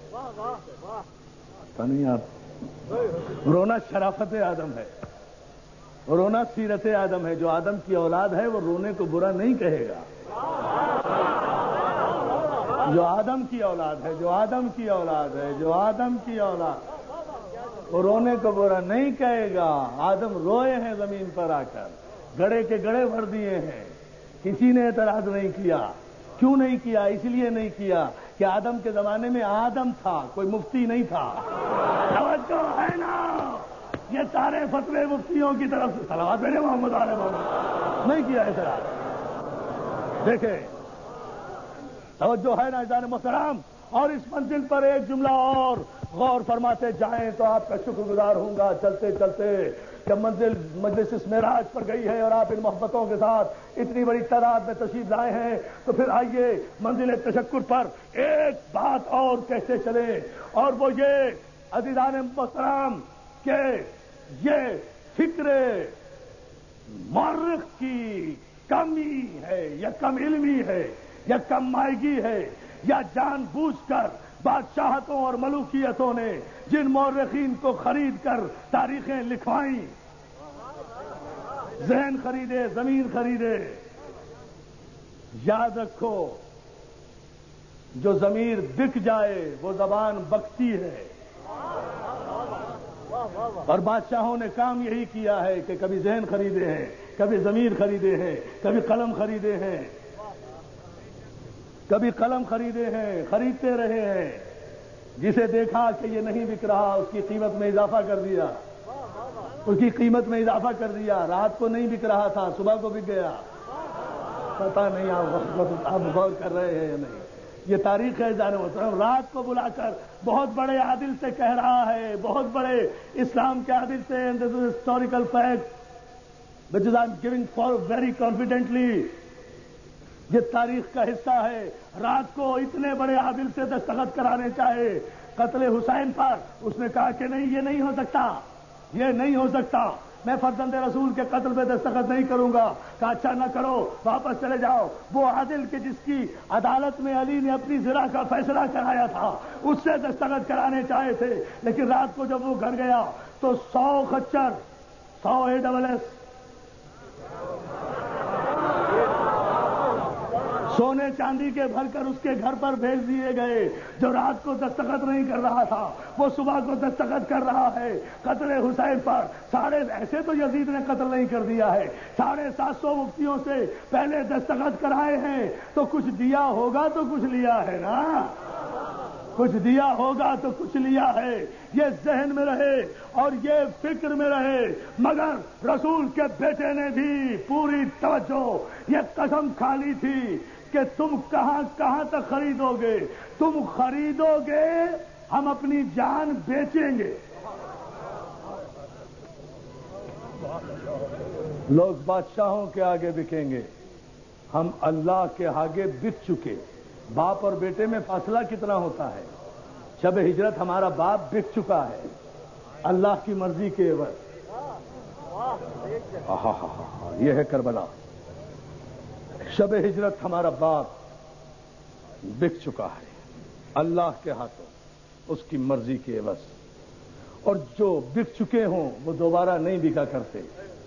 نہیں آپ، رونا شرافت آدم ہے، رونا سیرت آدم ہے. جو آدم کی اولاد ہے وہ رونے کو برا نہیں کہے گا. جو آدم کی اولاد ہے، جو آدم کی اولاد ہے، جو آدم کی اولاد، وہ رونے کو برا نہیں کہے گا. آدم روئے ہیں زمین پر آ کر، گڑے کے گڑے بھر دیے ہیں. کسی نے اعتراض نہیں کیا. کیوں نہیں کیا؟ اس لیے نہیں کیا کہ آدم کے زمانے میں آدم تھا، کوئی مفتی نہیں تھا. توجہ ہے نا؟ یہ سارے فتوے مفتیوں کی طرف سے. صلوات میرے محمد علیہ محمد. نہیں کیا اعتراض. دیکھیں توجہ ہے نا عزیزان محترم. اور اس منزل پر ایک جملہ اور غور فرماتے جائیں تو آپ کا شکر گزار ہوں گا. چلتے چلتے جب منزل مجلس اس معراج پر گئی ہے اور آپ ان محبتوں کے ساتھ اتنی بڑی تعداد میں تشریف لائے ہیں، تو پھر آئیے منزل تشکر پر ایک بات اور کہتے چلیں. اور وہ یہ عزیزان محترم کہ یہ فکر مورخ کی کمی ہے یا کم علمی ہے یا کم مائگی ہے، یا جان بوجھ کر بادشاہتوں اور ملوکیتوں نے جن مورخین کو خرید کر تاریخیں لکھوائیں، ذہن خریدے، زمین خریدے. یاد رکھو جو ضمیر بک جائے وہ زبان بکتی ہے. اور بادشاہوں نے کام یہی کیا ہے کہ کبھی ذہن خریدے ہیں، کبھی ضمیر خریدے ہیں، کبھی قلم خریدے ہیں، کبھی قلم خریدے ہیں، خریدتے رہے ہیں. جسے دیکھا کہ یہ نہیں بک رہا اس کی قیمت میں اضافہ کر دیا، اس کی قیمت میں اضافہ کر دیا. رات کو نہیں بک رہا تھا، صبح کو بک گیا. پتہ نہیں آپ غور کر رہے ہیں یا نہیں. یہ تاریخ ہے جانے محترم. رات کو بلا کر بہت بڑے عادل سے کہہ رہا ہے، بہت بڑے اسلام کے عادل سے، this is historical fact which is I am giving for very confidently. یہ تاریخ کا حصہ ہے. رات کو اتنے بڑے عادل سے دستخط کرانے چاہے قتل حسین پر، اس نے کہا کہ نہیں، یہ نہیں ہو سکتا، یہ نہیں ہو سکتا، میں فرزند رسول کے قتل پہ دستخط نہیں کروں گا. کہا اچھا نہ کرو، واپس چلے جاؤ. وہ عادل کے جس کی عدالت میں علی نے اپنی زرا کا فیصلہ کرایا تھا اس سے دستخط کرانے چاہے تھے، لیکن رات کو جب وہ گھر گیا تو سو خچر، سو اے ڈبل ایس سونے چاندی کے بھر کر اس کے گھر پر بھیج دیے گئے. جو رات کو دستخط نہیں کر رہا تھا وہ صبح کو دستخط کر رہا ہے قتل حسین پر. ساڑھے ایسے تو یزید نے قتل نہیں کر دیا ہے، ساڑھے سات سو مفتیوں سے پہلے دستخط کرائے ہیں، تو کچھ دیا ہوگا تو کچھ لیا ہے نا، کچھ دیا ہوگا تو کچھ لیا ہے. یہ ذہن میں رہے اور یہ فکر میں رہے. مگر رسول کے بیٹے نے بھی پوری توجہ یہ قسم کھا لی تھی کہ تم کہاں کہاں تک خریدو گے؟ تم خریدو گے، ہم اپنی جان بیچیں گے. لوگ بادشاہوں کے آگے بکیں گے، ہم اللہ کے آگے بک چکے. باپ اور بیٹے میں فاصلہ کتنا ہوتا ہے؟ شب ہجرت ہمارا باپ بک چکا ہے اللہ کی مرضی کے عوض. یہ ہے کربلا. شب ہجرت ہمارا باپ بک چکا ہے اللہ کے ہاتھوں اس کی مرضی کے عوض. اور جو بک چکے ہوں وہ دوبارہ نہیں بکا کرتے.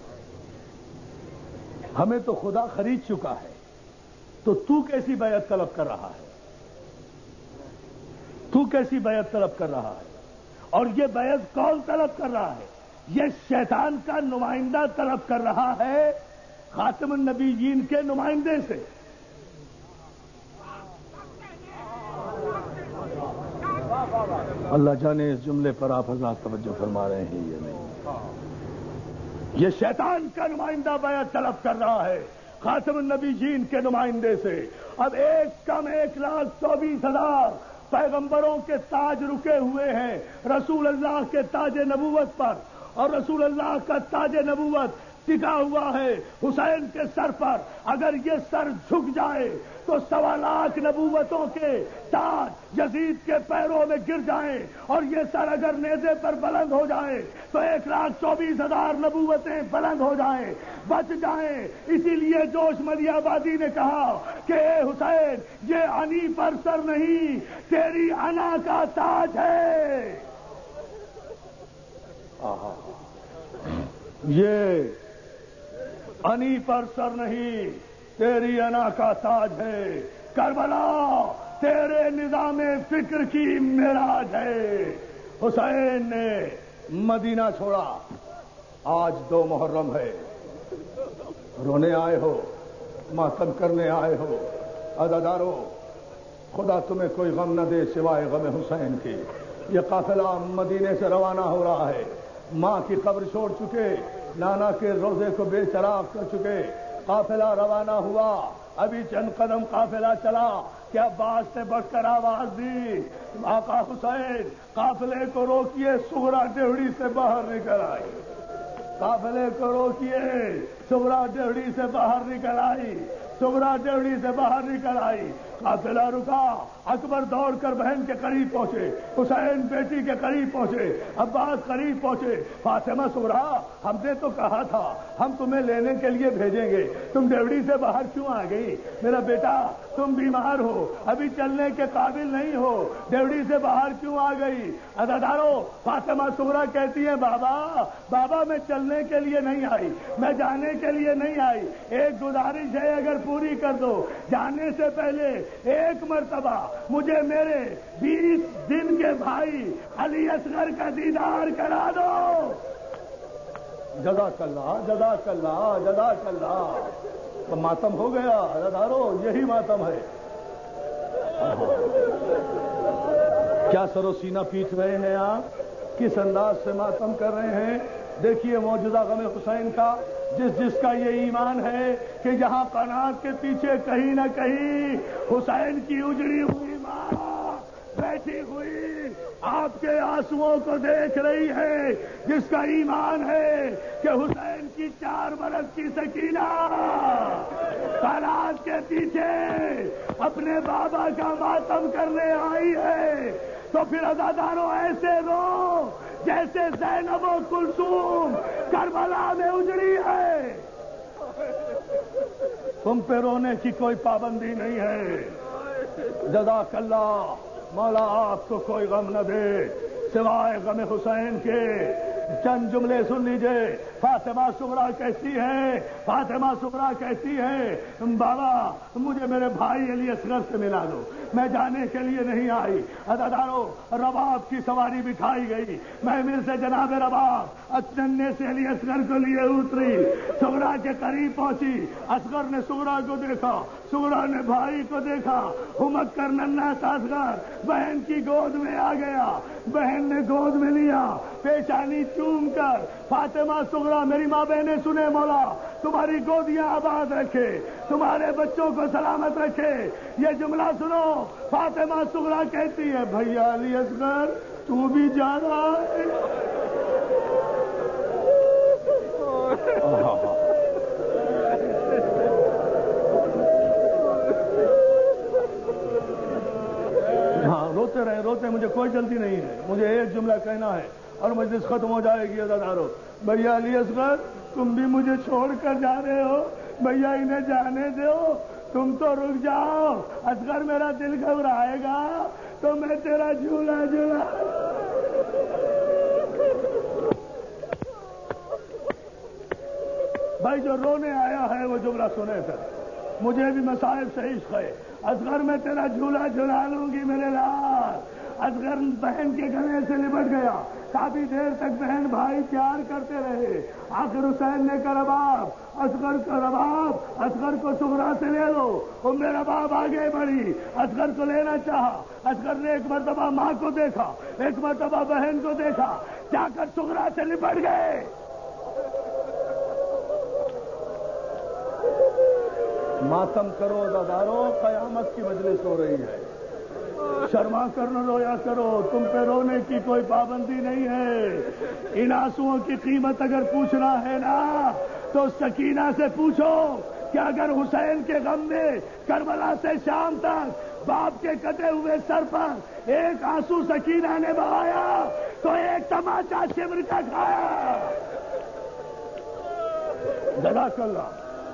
ہمیں تو خدا خرید چکا ہے، تو تو کیسی بیعت طلب کر رہا ہے؟ تو کیسی بیعت طلب کر رہا ہے؟ اور یہ بیعت کون طلب کر رہا ہے؟ یہ شیطان کا نمائندہ طلب کر رہا ہے خاتم النبیین کے نمائندے سے. اللہ جانے اس جملے پر آپ حضرات توجہ فرما رہے ہیں یہ نہیں. یہ شیطان کا نمائندہ بیعت طلب کر رہا ہے خاتم النبیین کے نمائندے سے. اب ایک کم ایک لاکھ چوبیس ہزار پیغمبروں کے تاج رکے ہوئے ہیں رسول اللہ کے تاج نبوت پر، اور رسول اللہ کا تاج نبوت ٹکا ہوا ہے حسین کے سر پر. اگر یہ سر جھک جائے تو سوا لاکھ نبوتوں کے تاج یزید کے پیروں میں گر جائیں، اور یہ سر اگر نیزے پر بلند ہو جائے تو ایک لاکھ چوبیس ہزار نبوتیں بلند ہو جائیں، بچ جائیں. اسی لیے جوش ملی آبادی نے کہا کہ اے حسین یہ انی پر سر نہیں تیری انا کا تاج ہے. یہ انی پر سر نہیں تیری انا کا تاج ہے. کربلا تیرے نظام فکر کی معراج ہے. حسین نے مدینہ چھوڑا. آج دو محرم ہے، رونے آئے ہو، ماتم کرنے آئے ہو. عزادارو خدا تمہیں کوئی غم نہ دے سوائے غم حسین کی. یہ قافلہ مدینے سے روانہ ہو رہا ہے. ماں کی قبر چھوڑ چکے، نانا کے روزے کو بے چراغ کر چکے. قافلہ روانہ ہوا. ابھی چند قدم قافلہ چلا کہ عباس نے بڑھ کر آواز دی، آقا حسین قافلے کو روکیے، سغرا ڈیوڑی سے باہر نکل آئی. قافلے کو روکیے، سغرا ڈیوڑی سے باہر نکل آئی. سغرا ڈیوڑی سے باہر نکل آئی. قافلہ رکا. اکبر دوڑ کر بہن کے قریب پہنچے، حسین بیٹی کے قریب پہنچے، عباس قریب پہنچے. فاطمہ سغرا ہم نے تو کہا تھا ہم تمہیں لینے کے لیے بھیجیں گے، تم ڈیوڑی سے باہر کیوں آ گئی؟ میرا بیٹا تم بیمار ہو، ابھی چلنے کے قابل نہیں ہو، ڈیوڑی سے باہر کیوں آ گئی؟ عزادارو فاطمہ سغرا کہتی ہے بابا بابا میں چلنے کے لیے نہیں آئی، میں جانے کے لیے نہیں آئی. ایک گزارش ہے اگر پوری کر دو. جانے سے پہلے ایک مرتبہ مجھے میرے بیس دن کے بھائی علی اصغر کا دیدار کرا دو. جزاک اللہ جزاک اللہ جزاک اللہ. تو ماتم ہو گیا عزادارو، یہی ماتم ہے. کیا سر و سینہ پیٹ رہے ہیں آپ؟ کس انداز سے ماتم کر رہے ہیں؟ دیکھیے موجودہ غم حسین کا، جس جس کا یہ ایمان ہے کہ یہاں قناعت کے پیچھے کہیں نہ کہیں حسین کی اجڑی ہوئی ماں بیٹھی ہوئی آپ کے آنسوؤں کو دیکھ رہی ہے، جس کا ایمان ہے کہ حسین کی چار برس کی سکینہ قناعت کے پیچھے اپنے بابا کا ماتم کرنے آئی ہے، تو پھر عزاداروں ایسے رو جیسے زینب و کلثوم کربلا میں اجڑی ہے. تم پہ رونے کی کوئی پابندی نہیں ہے. جزاک اللہ. مولا آپ کو کوئی غم نہ دے سوائے غم حسین کے. چند جملے سن لیجئے. فاطمہ سغرا کہتی ہے فاطمہ سغرا کہتی ہے بابا مجھے میرے بھائی علی اصغر سے ملا دو، میں جانے کے لیے نہیں آئی. عزادارو رباب کی سواری بٹھائی گئی. محمل سے جناب رباب اچنے سے علی اصغر کو لیے اتری، سغرا کے قریب پہنچی. اصغر نے سغرا کو دیکھا، سغرا نے بھائی کو دیکھا. ہمک کر ننھا سا اصغر بہن کی گود میں آ گیا. بہن نے گود میں لیا، پیشانی چوم کر فاطمہ سغرا میری ماں بہنیں سنے مولا تمہاری گودیاں آباد رکھے، تمہارے بچوں کو سلامت رکھے. یہ جملہ سنو. فاطمہ سغرا کہتی ہے بھیا علی اصغر تو بھی جا رہا ہے؟ روتے رہے روتے مجھے کوئی جلدی نہیں ہے، مجھے ایک جملہ کہنا ہے اور مجلس ختم ہو جائے گی۔ عزادارو، بھیا علی اصغر تم بھی مجھے چھوڑ کر جا رہے ہو، بھیا انہیں جانے دو، تم تو رک جاؤ، اصغر میرا دل گھبرائے گا تو میں تیرا جھولا جھولا۔ بھائی جو رونے آیا ہے وہ جملہ سنے تھے، مجھے بھی مصائب سے عشق ہے، اصغر میں تیرا جھولا جھولا لوں گی میرے لال۔ اصغر بہن کے گلے سے لپٹ گیا، کافی دیر تک بہن بھائی پیار کرتے رہے، آخر حسین نے کہا رباب اصغر کا رباب اصغر کو صغرا سے لے لو۔ ام رباب آگے بڑھی، اصغر کو لینا چاہا، اصغر نے ایک مرتبہ ماں کو دیکھا، ایک مرتبہ بہن کو دیکھا، جا کر صغرا سے لپٹ گئے۔ ماتم کرو عزادارو، قیامت کی مجلس ہو رہی ہے، شرما کر نہ رویا کرو، تم پہ رونے کی کوئی پابندی نہیں ہے۔ ان آنسوؤں کی قیمت اگر پوچھنا ہے نا تو سکینہ سے پوچھو کہ اگر حسین کے غم میں کربلا سے شام تک باپ کے کٹے ہوئے سر پر ایک آنسو سکینہ نے بہایا تو ایک تماچا شمر کا کھایا۔ جزاک اللہ،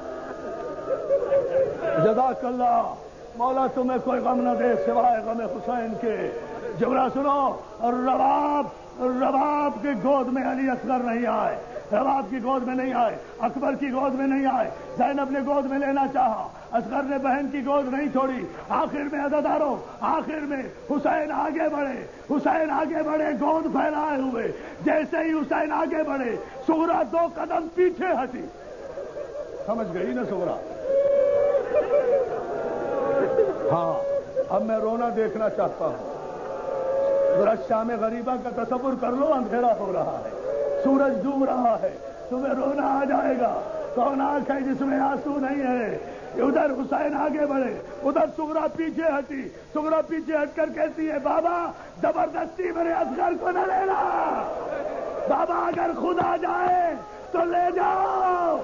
جزاک اللہ، مولا تمہیں کوئی غم نہ دے سوائے غم حسین کے۔ جملہ سنو، اور رباب رباب کی گود میں علی اصغر نہیں آئے، رباب کی گود میں نہیں آئے، اکبر کی گود میں نہیں آئے، زینب نے گود میں لینا چاہا، اصغر نے بہن کی گود نہیں چھوڑی۔ آخر میں عزادارو، آخر میں حسین آگے بڑھے، حسین آگے بڑھے گود پھیلائے ہوئے، جیسے ہی حسین آگے بڑھے صغرا دو قدم پیچھے ہٹی۔ سمجھ گئی نا صغرا؟ ہاں، اب میں رونا دیکھنا چاہتا ہوں، ذرا شام غریبہ کا تصور کر لو، اندھیرا ہو رہا ہے، سورج ڈوب رہا ہے، تمہیں رونا آ جائے گا۔ کون آنکھ ہے جس میں آنسو نہیں ہے؟ ادھر حسین آگے بڑھے، ادھر صغرا پیچھے ہٹی، صغرا پیچھے ہٹ کر کہتی ہے بابا زبردستی میرے اصغر کو نہ لینا، بابا اگر خود آ جائے تو لے جاؤ۔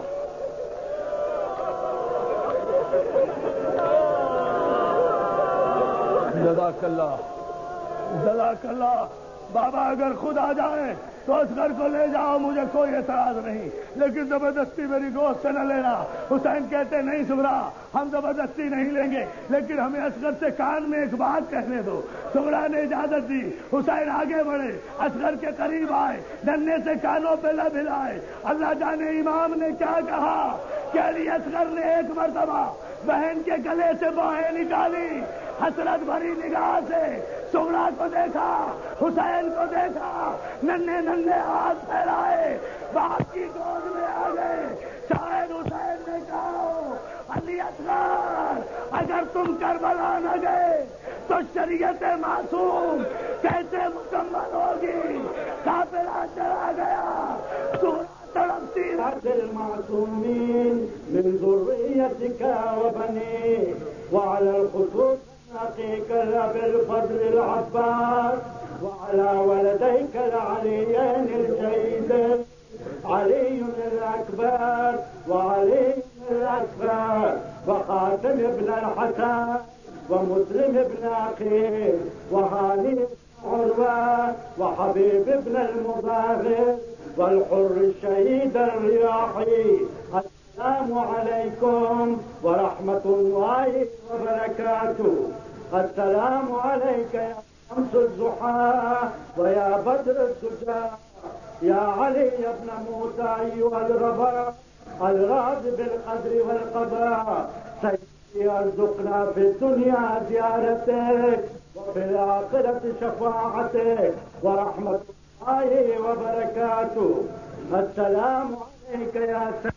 جزاک اللہ، جزاک اللہ، بابا اگر خود آ جائے تو اصغر کو لے جاؤ، مجھے کوئی اعتراض نہیں، لیکن زبردستی میری گود سے نہ لینا۔ حسین کہتے نہیں صغرا، ہم زبردستی نہیں لیں گے، لیکن ہمیں اصغر سے کان میں ایک بات کہنے دو۔ صغرا نے اجازت دی، حسین آگے بڑھے، اصغر کے قریب آئے، ننے سے کانوں پہ لب ہلائے۔ اللہ جانے امام نے کیا کہا کہ علی اصغر نے ایک مرتبہ بہن کے گلے سے باہیں نکالی، حسرت بھری نگاہ سے صغرا کو دیکھا، حسین کو دیکھا، ننھے ننھے ہاتھ پھیلائے، باپ کی گود میں آ گئے۔ شاید حسین نے کہا علی اصغر اگر تم کربلا نہ گئے تو شریعت معصوم کیسے مکمل ہوگی؟ قافلہ چلا گیا، تڑپتی المعصومين من ذريتك وبنيك وعلى الخطوط أخيك أبي الفضل العباس وعلى ولديك العليين الجيدين علي الأكبر وعلي الأكبر وخاتم ابن الحسن ومسلم ابن أخيه وهاني عروة وحبيب ابن المظاهر والحر الشهيد الرياحي. السلام عليكم ورحمة الله وبركاته. السلام عليك يا شمس الضحى ويا بدر الدجى يا علي يا ابن موسى أيها الربا الراضي بالقدر والقضاء. سيدي ارزقنا في الدنيا زيارتك وفي الآخرة شفاعتك ورحمة الله وبركاته. السلام عليك يا سيدي